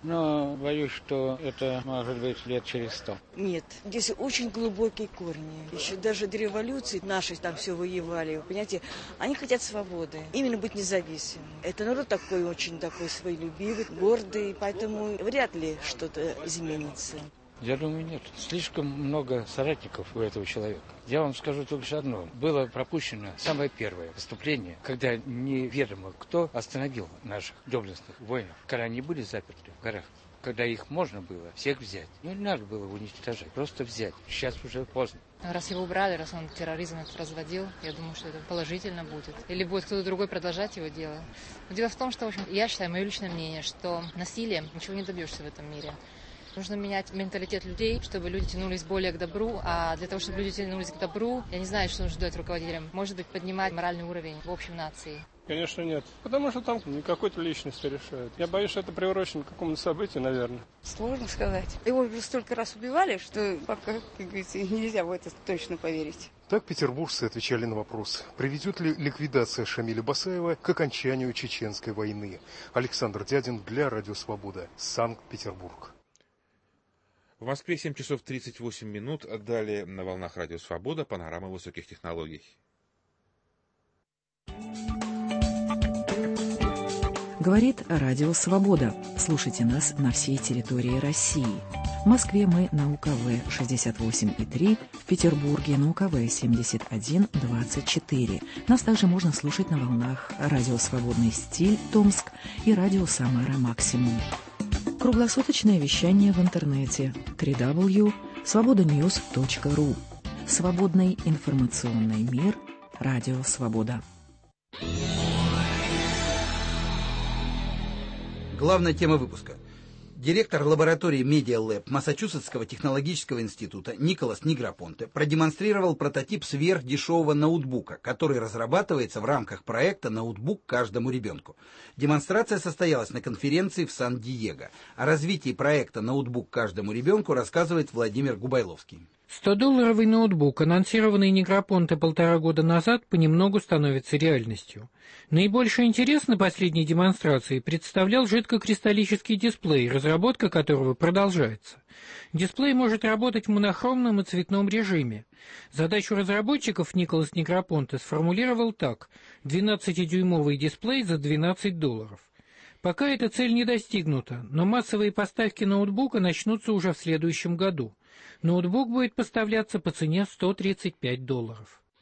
Но боюсь, что это может быть лет через 100. Нет, здесь очень глубокие корни. Еще даже до революции наши там все воевали. Понимаете, они хотят свободы, именно быть независимым. Это народ такой, очень такой своелюбивый, гордый, поэтому вряд ли что-то изменится. Я думаю, нет. Слишком много соратников у этого человека. Я вам скажу только одно. Было пропущено самое первое выступление, когда неведомо кто остановил наших доблестных воинов, когда они были заперты в горах, когда их можно было всех взять. Не надо было уничтожать, просто взять. Сейчас уже поздно. Раз его убрали, раз он терроризм этот разводил, я думаю, что это положительно будет. Или будет кто-то другой продолжать его дело. Но дело в том, что, в общем, я считаю, мое личное мнение, что насилием ничего не добьешься в этом мире. Нужно менять менталитет людей, чтобы люди тянулись более к добру. А для того, чтобы люди тянулись к добру, я не знаю, что нужно делать руководителям. Может быть, поднимать моральный уровень в общем нации. Конечно, нет. Потому что там не какой-то личности решают. Я боюсь, что это приурочено к какому-то событию, наверное. Сложно сказать. Его уже столько раз убивали, что пока, как говорится, нельзя в это точно поверить. Так петербуржцы отвечали на вопрос, приведет ли ликвидация Шамиля Басаева к окончанию Чеченской войны. Александр Дядин для Радио Свобода, Санкт-Петербург. В Москве 7 часов 38 минут. Далее на волнах Радио Свобода панорама высоких технологий. Говорит Радио Свобода. Слушайте нас на всей территории России. В Москве мы на УКВ 68,3, в Петербурге на УКВ 71,24. Нас также можно слушать на волнах Радио Свободный стиль Томск и Радио Самара Максимум. Круглосуточное вещание в интернете www.svobodanews.ru. Свободный информационный мир. Радио Свобода. Главная тема выпуска. Директор лаборатории Media Lab Массачусетского технологического института Николас Негропонте продемонстрировал прототип сверхдешевого ноутбука, который разрабатывается в рамках проекта «Ноутбук каждому ребенку». Демонстрация состоялась на конференции в Сан-Диего. О развитии проекта «Ноутбук каждому ребенку» рассказывает Владимир Губайловский. $100 ноутбук, анонсированный Негропонте 1,5 года назад, понемногу становится реальностью. Наибольший интерес на последней демонстрации представлял жидкокристаллический дисплей, разработка которого продолжается. Дисплей может работать в монохромном и цветном режиме. Задачу разработчиков Николас Негропонте сформулировал так: 12-дюймовый дисплей за $12. Пока эта цель не достигнута, но массовые поставки ноутбука начнутся уже в следующем году. Ноутбук будет поставляться по цене $135.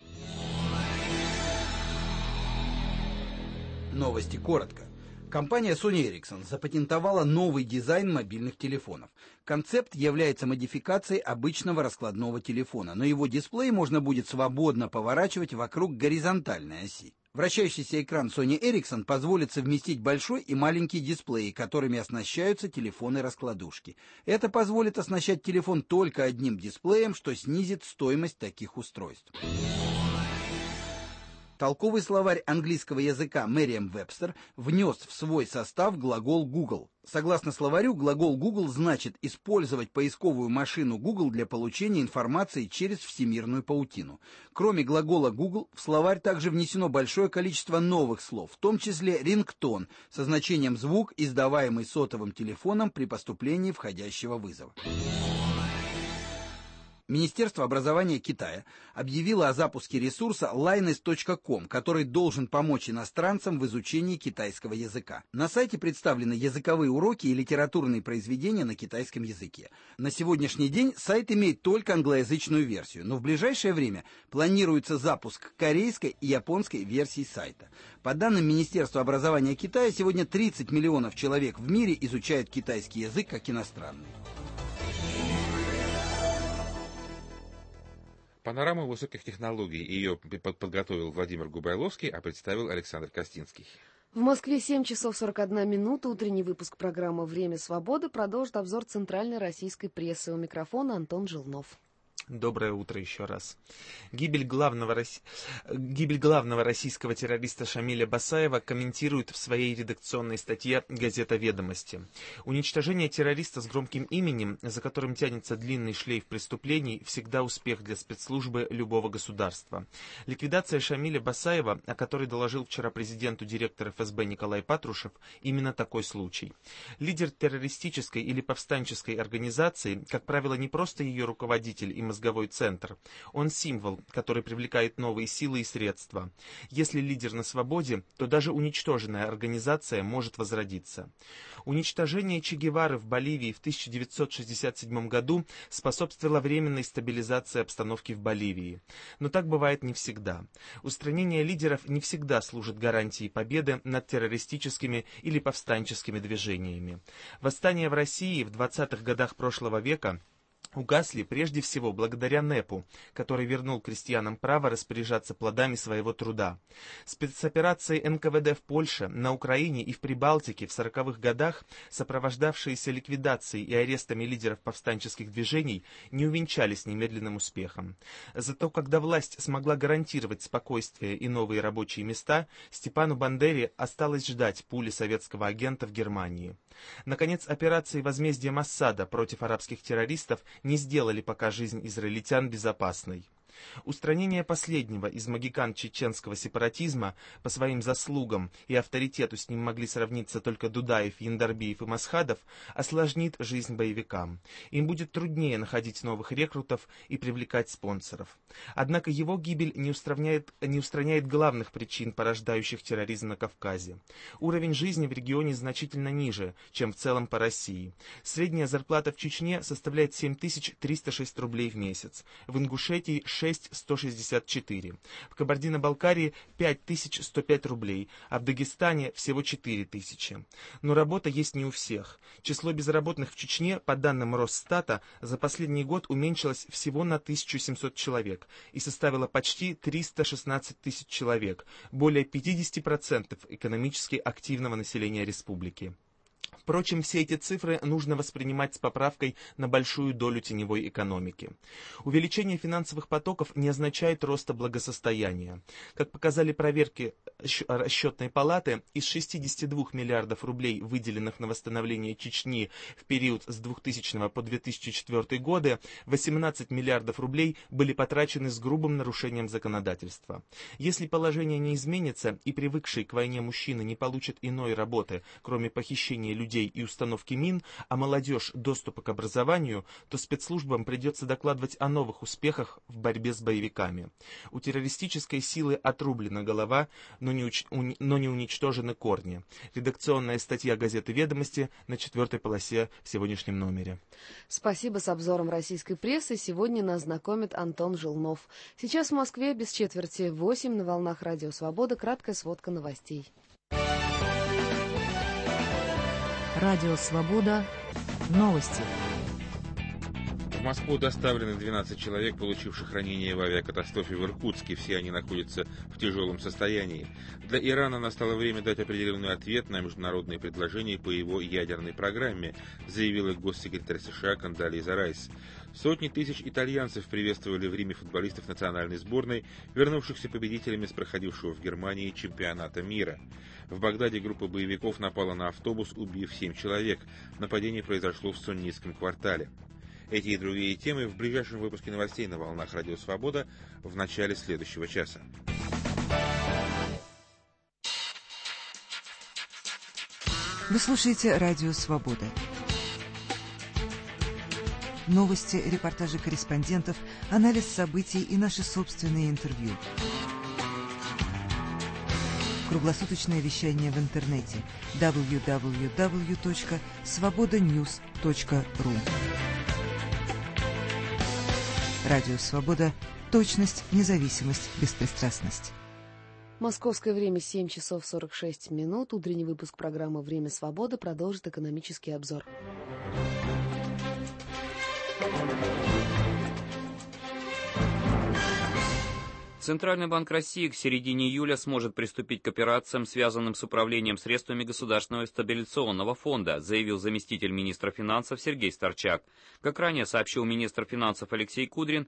Новости коротко. Компания Sony Ericsson запатентовала новый дизайн мобильных телефонов. Концепт является модификацией обычного раскладного телефона, но его дисплей можно будет свободно поворачивать вокруг горизонтальной оси. Вращающийся экран Sony Ericsson позволит совместить большой и маленький дисплеи, которыми оснащаются телефоны-раскладушки. Это позволит оснащать телефон только одним дисплеем, что снизит стоимость таких устройств. Толковый словарь английского языка Merriam-Webster внес в свой состав глагол Google. Согласно словарю, глагол Google значит использовать поисковую машину Google для получения информации через всемирную паутину. Кроме глагола Google, в словарь также внесено большое количество новых слов, в том числе рингтон со значением звук, издаваемый сотовым телефоном при поступлении входящего вызова. Министерство образования Китая объявило о запуске ресурса Lines.com, который должен помочь иностранцам в изучении китайского языка. На сайте представлены языковые уроки и литературные произведения на китайском языке. На сегодняшний день сайт имеет только англоязычную версию, но в ближайшее время планируется запуск корейской и японской версий сайта. По данным Министерства образования Китая, сегодня 30 миллионов человек в мире изучают китайский язык как иностранный. Панораму высоких технологий. Ее подготовил Владимир Губайловский, а представил Александр Костинский. В Москве 7 часов 41 минута. Утренний выпуск программы «Время свободы» продолжит обзор центральной российской прессы. У микрофона Антон Жилнов. Доброе утро еще раз. Гибель главного российского террориста Шамиля Басаева комментирует в своей редакционной статье газета «Ведомости». Уничтожение террориста с громким именем, за которым тянется длинный шлейф преступлений, всегда успех для спецслужбы любого государства. Ликвидация Шамиля Басаева, о которой доложил вчера президенту директор ФСБ Николай Патрушев, именно такой случай. Лидер террористической или повстанческой организации, как правило, не просто ее руководитель и мозговой центр. Он символ, который привлекает новые силы и средства. Если лидер на свободе, то даже уничтоженная организация может возродиться. Уничтожение Че Гевары в Боливии в 1967 году способствовало временной стабилизации обстановки в Боливии. Но так бывает не всегда. Устранение лидеров не всегда служит гарантией победы над террористическими или повстанческими движениями. Восстания в России в 20-х годах прошлого века угасли прежде всего благодаря НЭПу, который вернул крестьянам право распоряжаться плодами своего труда. Спецоперации НКВД в Польше, на Украине и в Прибалтике в 40-х годах, сопровождавшиеся ликвидацией и арестами лидеров повстанческих движений, не увенчались немедленным успехом. Зато когда власть смогла гарантировать спокойствие и новые рабочие места, Степану Бандере осталось ждать пули советского агента в Германии. Наконец, операции возмездия Моссада против арабских террористов не сделали пока жизнь израильтян безопасной. Устранение последнего из могикан чеченского сепаратизма по своим заслугам и авторитету с ним могли сравниться только Дудаев, Яндарбиев и Масхадов, осложнит жизнь боевикам. Им будет труднее находить новых рекрутов и привлекать спонсоров. Однако его гибель не устраняет главных причин, порождающих терроризм на Кавказе. Уровень жизни в регионе значительно ниже, чем в целом по России. Средняя зарплата в Чечне составляет 7306 рублей в месяц, в Ингушетии 6164, в Кабардино-Балкарии 5105 рублей, а в Дагестане всего 4000. Но работа есть не у всех. Число безработных в Чечне, по данным Росстата, за последний год уменьшилось всего на 1700 человек и составило почти 316 тысяч человек, более 50% экономически активного населения республики. Впрочем, все эти цифры нужно воспринимать с поправкой на большую долю теневой экономики. Увеличение финансовых потоков не означает роста благосостояния. Как показали проверки расчетной палаты, из 62 миллиардов рублей, выделенных на восстановление Чечни в период с 2000 по 2004 годы, 18 миллиардов рублей были потрачены с грубым нарушением законодательства. Если положение не изменится и привыкшие к войне мужчины не получат иной работы, кроме похищения людей и установки мин, а молодежь доступа к образованию, то спецслужбам придется докладывать о новых успехах в борьбе с боевиками. У террористической силы отрублена голова, но не уничтожены корни. Редакционная статья газеты «Ведомости» на 4-й полосе в сегодняшнем номере. Спасибо. С обзором российской прессы сегодня нас знакомит Антон Жилнов. Сейчас в Москве без четверти 8 на волнах Радио Свобода. Краткая сводка новостей. Радио Свобода. Новости. В Москву доставлены 12 человек, получивших ранения в авиакатастрофе в Иркутске. Все они находятся в тяжелом состоянии. Для Ирана настало время дать определенный ответ на международные предложения по его ядерной программе, заявила госсекретарь США Кондолиза Райс. Сотни тысяч итальянцев приветствовали в Риме футболистов национальной сборной, вернувшихся победителями с проходившего в Германии чемпионата мира. В Багдаде группа боевиков напала на автобус, убив 7 человек. Нападение произошло в суннитском квартале. Эти и другие темы в ближайшем выпуске новостей на волнах Радио Свобода в начале следующего часа. Вы слушаете Радио Свобода. Новости, репортажи корреспондентов, анализ событий и наши собственные интервью. Круглосуточное вещание в интернете www.svobodanews.ru. Радио Свобода. Точность, независимость, беспристрастность. Московское время 7 часов 46 минут. Утренний выпуск программы «Время свободы» продолжит экономический обзор. Центральный банк России к середине июля сможет приступить к операциям, связанным с управлением средствами Государственного стабилизационного фонда, заявил заместитель министра финансов Сергей Старчак. Как ранее сообщил министр финансов Алексей Кудрин,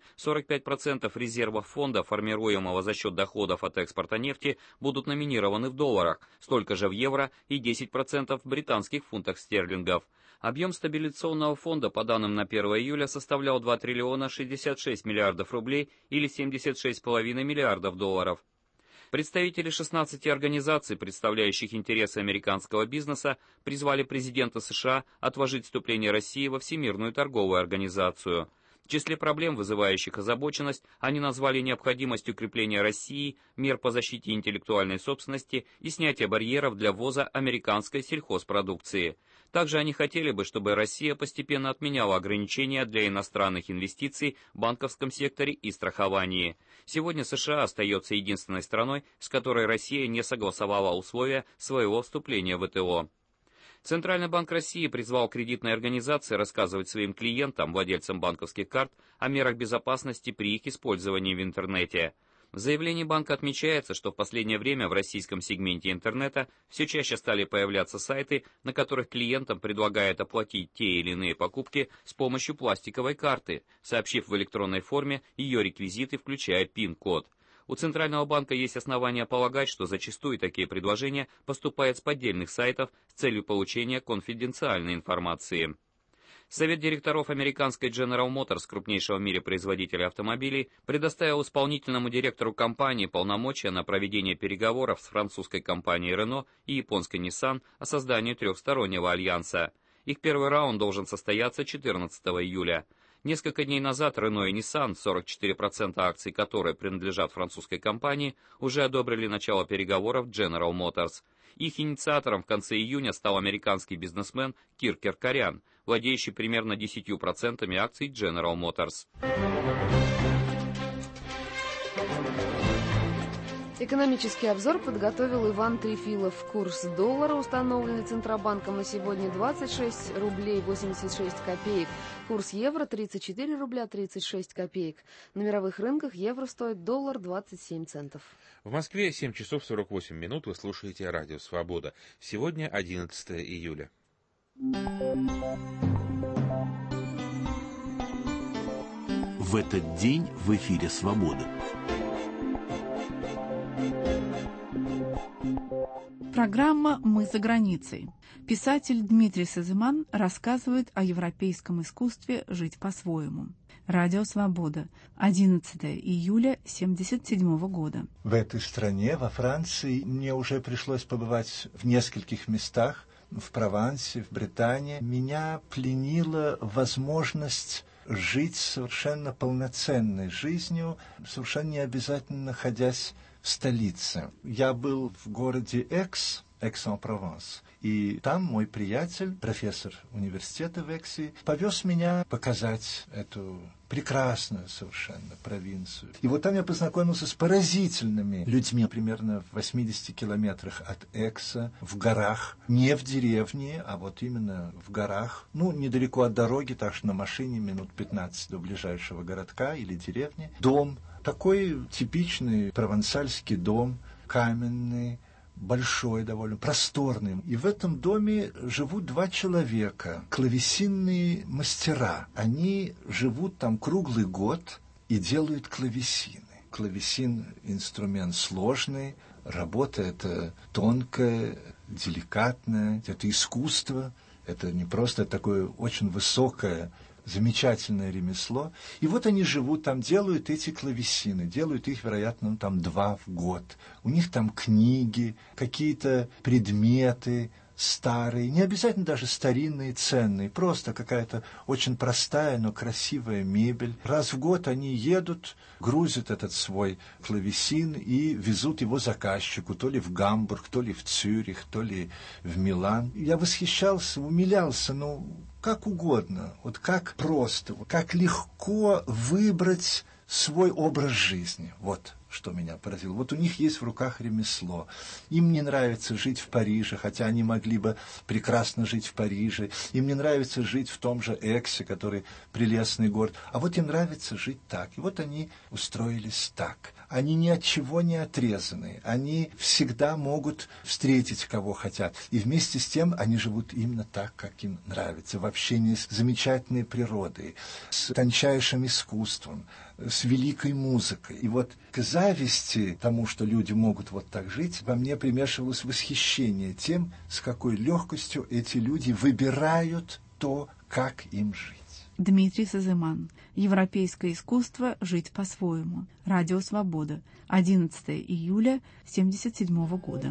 45% резервов фонда, формируемого за счет доходов от экспорта нефти, будут номинированы в долларах, столько же в евро и 10% в британских фунтах стерлингов. Объем стабилизационного фонда, по данным на 1 июля, составлял 2 триллиона 66 миллиардов рублей или 76,5 миллиардов долларов. Представители 16 организаций, представляющих интересы американского бизнеса, призвали президента США отложить вступление России во Всемирную торговую организацию. В числе проблем, вызывающих озабоченность, они назвали необходимость укрепления России, мер по защите интеллектуальной собственности и снятия барьеров для ввоза американской сельхозпродукции. Также они хотели бы, чтобы Россия постепенно отменяла ограничения для иностранных инвестиций в банковском секторе и страховании. Сегодня США остается единственной страной, с которой Россия не согласовала условия своего вступления в ВТО. Центральный банк России призвал кредитные организации рассказывать своим клиентам, владельцам банковских карт, о мерах безопасности при их использовании в интернете. В заявлении банка отмечается, что в последнее время в российском сегменте интернета все чаще стали появляться сайты, на которых клиентам предлагают оплатить те или иные покупки с помощью пластиковой карты, сообщив в электронной форме ее реквизиты, включая PIN-код. У Центрального банка есть основания полагать, что зачастую такие предложения поступают с поддельных сайтов с целью получения конфиденциальной информации. Совет директоров американской General Motors, крупнейшего в мире производителя автомобилей, предоставил исполнительному директору компании полномочия на проведение переговоров с французской компанией Renault и японской Nissan о создании трехстороннего альянса. Их первый раунд должен состояться 14 июля. Несколько дней назад Renault и Nissan, 44% акций которой принадлежат французской компании, уже одобрили начало переговоров General Motors. Их инициатором в конце июня стал американский бизнесмен Кир Керкорян, владеющий примерно 10% акций General Motors. Экономический обзор подготовил Иван Трефилов. Курс доллара, установленный Центробанком на сегодня, 26 рублей 86 копеек. Курс евро 34 рубля 36 копеек. На мировых рынках евро стоит доллар 27 центов. В Москве 7 часов 48 минут. Вы слушаете Радио Свобода. Сегодня 11 июля. В этот день в эфире «Свобода». Программа «Мы за границей». Писатель Дмитрий Сазыман рассказывает о европейском искусстве жить по-своему. Радио «Свобода», 11 июля 1977 года. В этой стране, во Франции, мне уже пришлось побывать в нескольких местах, в Провансе, в Британии. Меня пленила возможность жить совершенно полноценной жизнью, совершенно не обязательно находясь в столице. Я был в городе Экс-эн-Прованс, и там мой приятель, профессор университета в Эксе, повез меня показать эту прекрасную совершенно провинцию. И вот там я познакомился с поразительными людьми, примерно в 80 километрах от Экса, в горах, не в деревне, а вот именно в горах, недалеко от дороги, так что на машине минут 15 до ближайшего городка или деревни. Дом, такой типичный провансальский дом, каменный, большой довольно, просторный. И в этом доме живут два человека, клавесинные мастера. Они живут там круглый год и делают клавесины. Клавесин — инструмент сложный, работа эта тонкая, деликатная, это искусство, это не просто такое очень высокое, замечательное ремесло. И вот они живут там, делают эти клавесины, делают их, вероятно, 2 в год. У них там книги, какие-то предметы старые, не обязательно даже старинные, ценные, просто какая-то очень простая, но красивая мебель. Раз в год они едут, грузят этот свой клавесин и везут его заказчику, то ли в Гамбург, то ли в Цюрих, то ли в Милан. Я восхищался, умилялся, как угодно, вот как просто, как легко выбрать свой образ жизни. Вот что меня поразило. Вот у них есть в руках ремесло. Им не нравится жить в Париже, хотя они могли бы прекрасно жить в Париже. Им не нравится жить в том же Эксе, который прелестный город. А вот им нравится жить так. И вот они устроились так. Они ни от чего не отрезаны. Они всегда могут встретить, кого хотят. И вместе с тем они живут именно так, как им нравится. В общении с замечательной природой, с тончайшим искусством, с великой музыкой. И вот к зависти тому, что люди могут вот так жить, во мне примешивалось восхищение тем, с какой легкостью эти люди выбирают то, как им жить. Дмитрий Сазыман. Европейское искусство жить по-своему. Радио «Свобода», 11 июля 1977 года.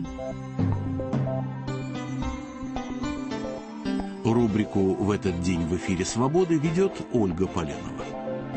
Рубрику «В этот день в эфире «Свободы» ведет Ольга Поленова.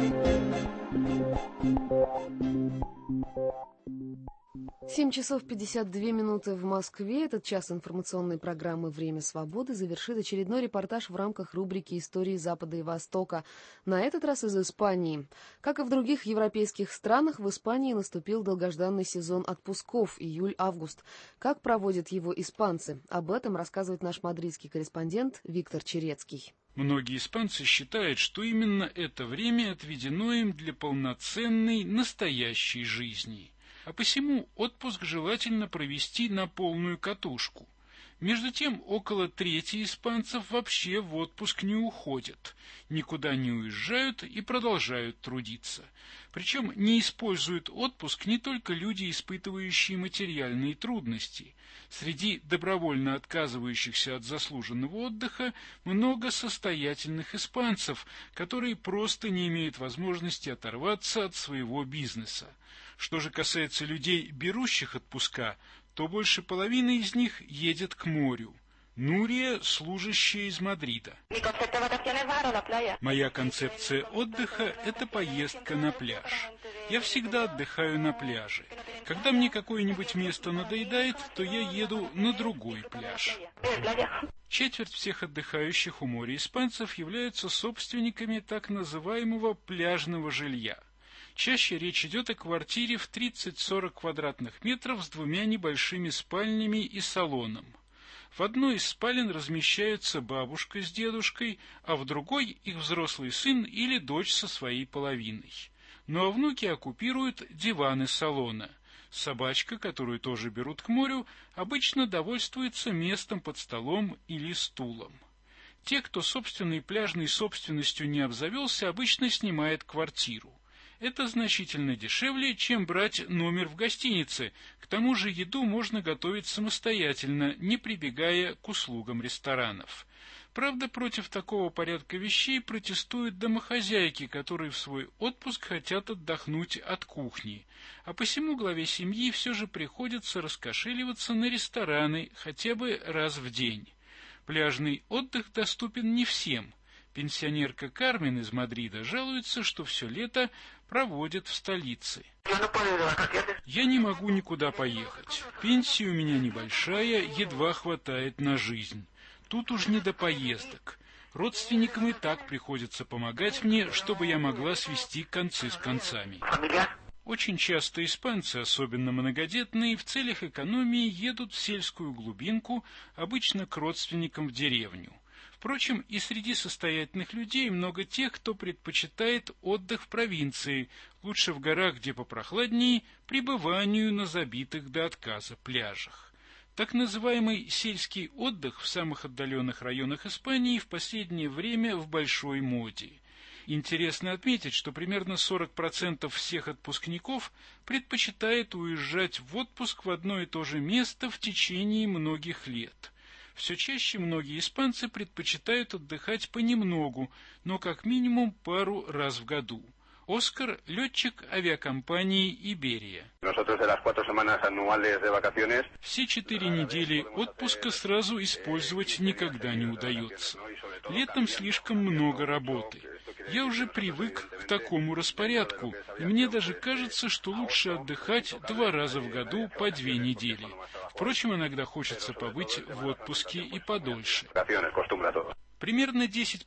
7 часов 52 минуты в Москве. Этот час информационной программы «Время свободы» завершит очередной репортаж в рамках рубрики «Истории Запада и Востока». На этот раз из Испании. Как и в других европейских странах, в Испании наступил долгожданный сезон отпусков июль-август. Как проводят его испанцы? Об этом рассказывает наш мадридский корреспондент Виктор Черецкий. Многие испанцы считают, что именно это время отведено им для полноценной, настоящей жизни. А посему отпуск желательно провести на полную катушку. Между тем, около трети испанцев вообще в отпуск не уходят, никуда не уезжают и продолжают трудиться. Причем не используют отпуск не только люди, испытывающие материальные трудности. Среди добровольно отказывающихся от заслуженного отдыха много состоятельных испанцев, которые просто не имеют возможности оторваться от своего бизнеса. Что же касается людей, берущих отпуска, то больше половины из них едет к морю. Нурия, служащая из Мадрида. Моя концепция отдыха – это поездка на пляж. Я всегда отдыхаю на пляже. Когда мне какое-нибудь место надоедает, то я еду на другой пляж. Четверть всех отдыхающих у моря испанцев являются собственниками так называемого пляжного жилья. Чаще речь идет о квартире в 30-40 квадратных метров с двумя небольшими спальнями и салоном. В одной из спален размещаются бабушка с дедушкой, а в другой их взрослый сын или дочь со своей половиной. Ну а внуки оккупируют диваны салона. Собачка, которую тоже берут к морю, обычно довольствуется местом под столом или стулом. Те, кто собственной пляжной собственностью не обзавелся, обычно снимает квартиру. Это значительно дешевле, чем брать номер в гостинице. К тому же еду можно готовить самостоятельно, не прибегая к услугам ресторанов. Правда, против такого порядка вещей протестуют домохозяйки, которые в свой отпуск хотят отдохнуть от кухни. А посему главе семьи все же приходится раскошеливаться на рестораны хотя бы раз в день. Пляжный отдых доступен не всем. Пенсионерка Кармен из Мадрида жалуется, что все лето проводит в столице. «Я не могу никуда поехать. Пенсия у меня небольшая, едва хватает на жизнь. Тут уж не до поездок. Родственникам и так приходится помогать мне, чтобы я могла свести концы с концами». Очень часто испанцы, особенно многодетные, в целях экономии едут в сельскую глубинку, обычно к родственникам в деревню. Впрочем, и среди состоятельных людей много тех, кто предпочитает отдых в провинции, лучше в горах, где попрохладнее, пребыванию на забитых до отказа пляжах. Так называемый сельский отдых в самых отдаленных районах Испании в последнее время в большой моде. Интересно отметить, что примерно 40% всех отпускников предпочитает уезжать в отпуск в одно и то же место в течение многих лет. Все чаще многие испанцы предпочитают отдыхать понемногу, но как минимум пару раз в году. Оскар – летчик авиакомпании «Иберия». Все 4 недели отпуска сразу использовать никогда не удается. Летом слишком много работы. Я уже привык к такому распорядку, и мне даже кажется, что лучше отдыхать 2 раза в году по 2 недели. Впрочем, иногда хочется побыть в отпуске и подольше. Примерно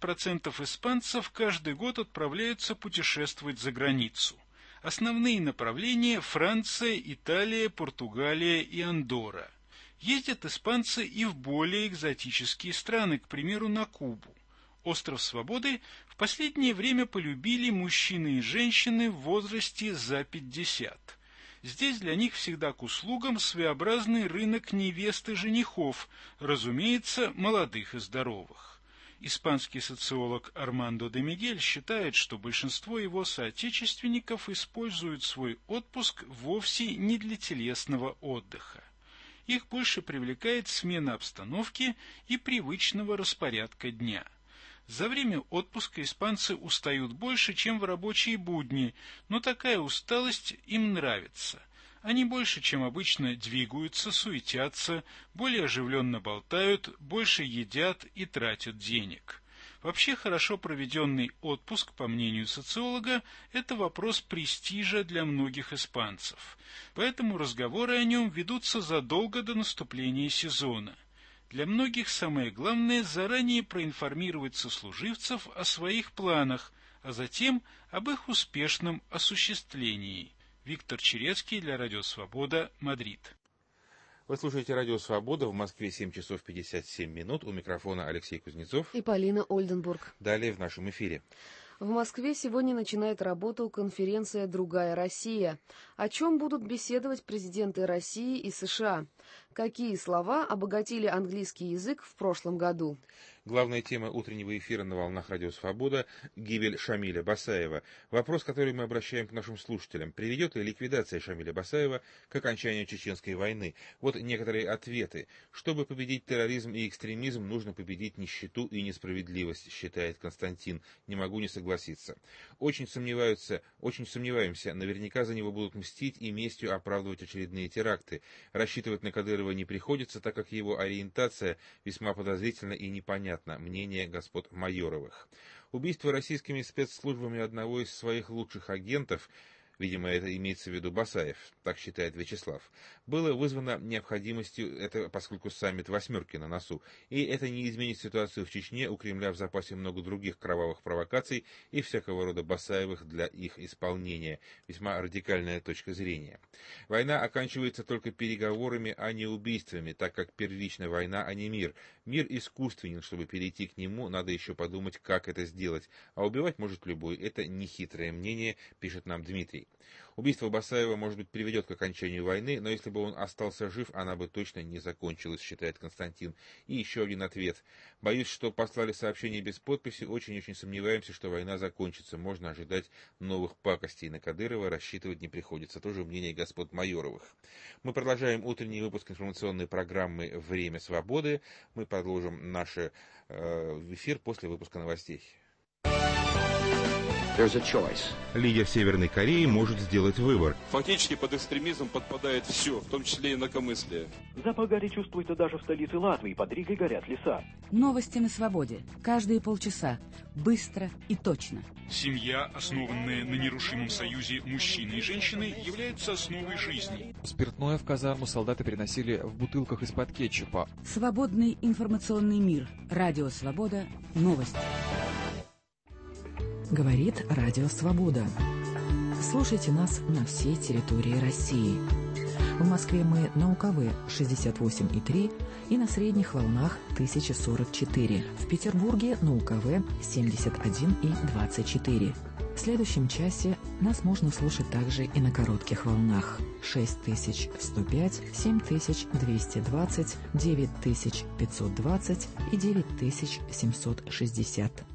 10% испанцев каждый год отправляются путешествовать за границу. Основные направления – Франция, Италия, Португалия и Андорра. Ездят испанцы и в более экзотические страны, к примеру, на Кубу. Остров Свободы в последнее время полюбили мужчины и женщины в возрасте за 50. Здесь для них всегда к услугам своеобразный рынок невест и женихов, разумеется, молодых и здоровых. Испанский социолог Армандо де Мигель считает, что большинство его соотечественников используют свой отпуск вовсе не для телесного отдыха. Их больше привлекает смена обстановки и привычного распорядка дня. За время отпуска испанцы устают больше, чем в рабочие будни, но такая усталость им нравится. Они больше, чем обычно, двигаются, суетятся, более оживленно болтают, больше едят и тратят денег. Вообще, хорошо проведенный отпуск, по мнению социолога, это вопрос престижа для многих испанцев. Поэтому разговоры о нем ведутся задолго до наступления сезона. Для многих самое главное заранее проинформировать сослуживцев о своих планах, а затем об их успешном осуществлении. Виктор Черецкий для Радио Свобода, Мадрид. Вы слушаете Радио Свобода, в Москве 7 часов 57 минут. У микрофона Алексей Кузнецов и Полина Ольденбург. Далее в нашем эфире. В Москве сегодня начинает работу конференция «Другая Россия». О чем будут беседовать президенты России и США? Какие слова обогатили английский язык в прошлом году? Главная тема утреннего эфира на волнах Радио Свобода – гибель Шамиля Басаева. Вопрос, который мы обращаем к нашим слушателям. Приведет ли ликвидация Шамиля Басаева к окончанию Чеченской войны? Вот некоторые ответы. Чтобы победить терроризм и экстремизм, нужно победить нищету и несправедливость, считает Константин. Не могу не согласиться. Очень сомневаемся, наверняка за него будут мстить и местью оправдывать очередные теракты. Рассчитывать на Кадырова не приходится, так как его ориентация весьма подозрительна и непонятна. Мнение господ Майоровых. Убийство российскими спецслужбами одного из своих лучших агентов, видимо, это имеется в виду Басаев, так считает Вячеслав, было вызвано необходимостью, это поскольку саммит «восьмерки» на носу, и это не изменит ситуацию в Чечне, у Кремля в запасе много других кровавых провокаций и всякого рода Басаевых для их исполнения. Весьма радикальная точка зрения. Война оканчивается только переговорами, а не убийствами, так как первичная война, а не мир. Мир искусственен, чтобы перейти к нему, надо еще подумать, как это сделать, а убивать может любой. Это нехитрое мнение, пишет нам Дмитрий. Убийство Басаева, может быть, приведет к окончанию войны, но если бы он остался жив, она бы точно не закончилась, считает Константин. И еще один ответ. Боюсь, что послали сообщение без подписи, очень-очень сомневаемся, что война закончится. Можно ожидать новых пакостей. На Кадырова рассчитывать не приходится. Тоже мнение господ Майоровых. Мы продолжаем утренний выпуск информационной программы «Время свободы». Мы продолжим наш эфир после выпуска новостей. Лидер Северной Кореи может сделать выбор. Фактически под экстремизм подпадает все, в том числе и инакомыслие. Запах гари чувствуется даже в столице Латвии, под Ригой горят леса. Новости на свободе. Каждые полчаса. Быстро и точно. Семья, основанная на нерушимом союзе мужчины и женщины, является основой жизни. Спиртное в казарму солдаты переносили в бутылках из-под кетчупа. Свободный информационный мир. Радио «Свобода». Новости. Говорит Радио Свобода. Слушайте нас на всей территории России. В Москве мы на УКВ 68,3 и на средних волнах 1044. В Петербурге на УКВ 71,24. В следующем часе нас можно слушать также и на коротких волнах 6105, 7220, 9520 и 9760.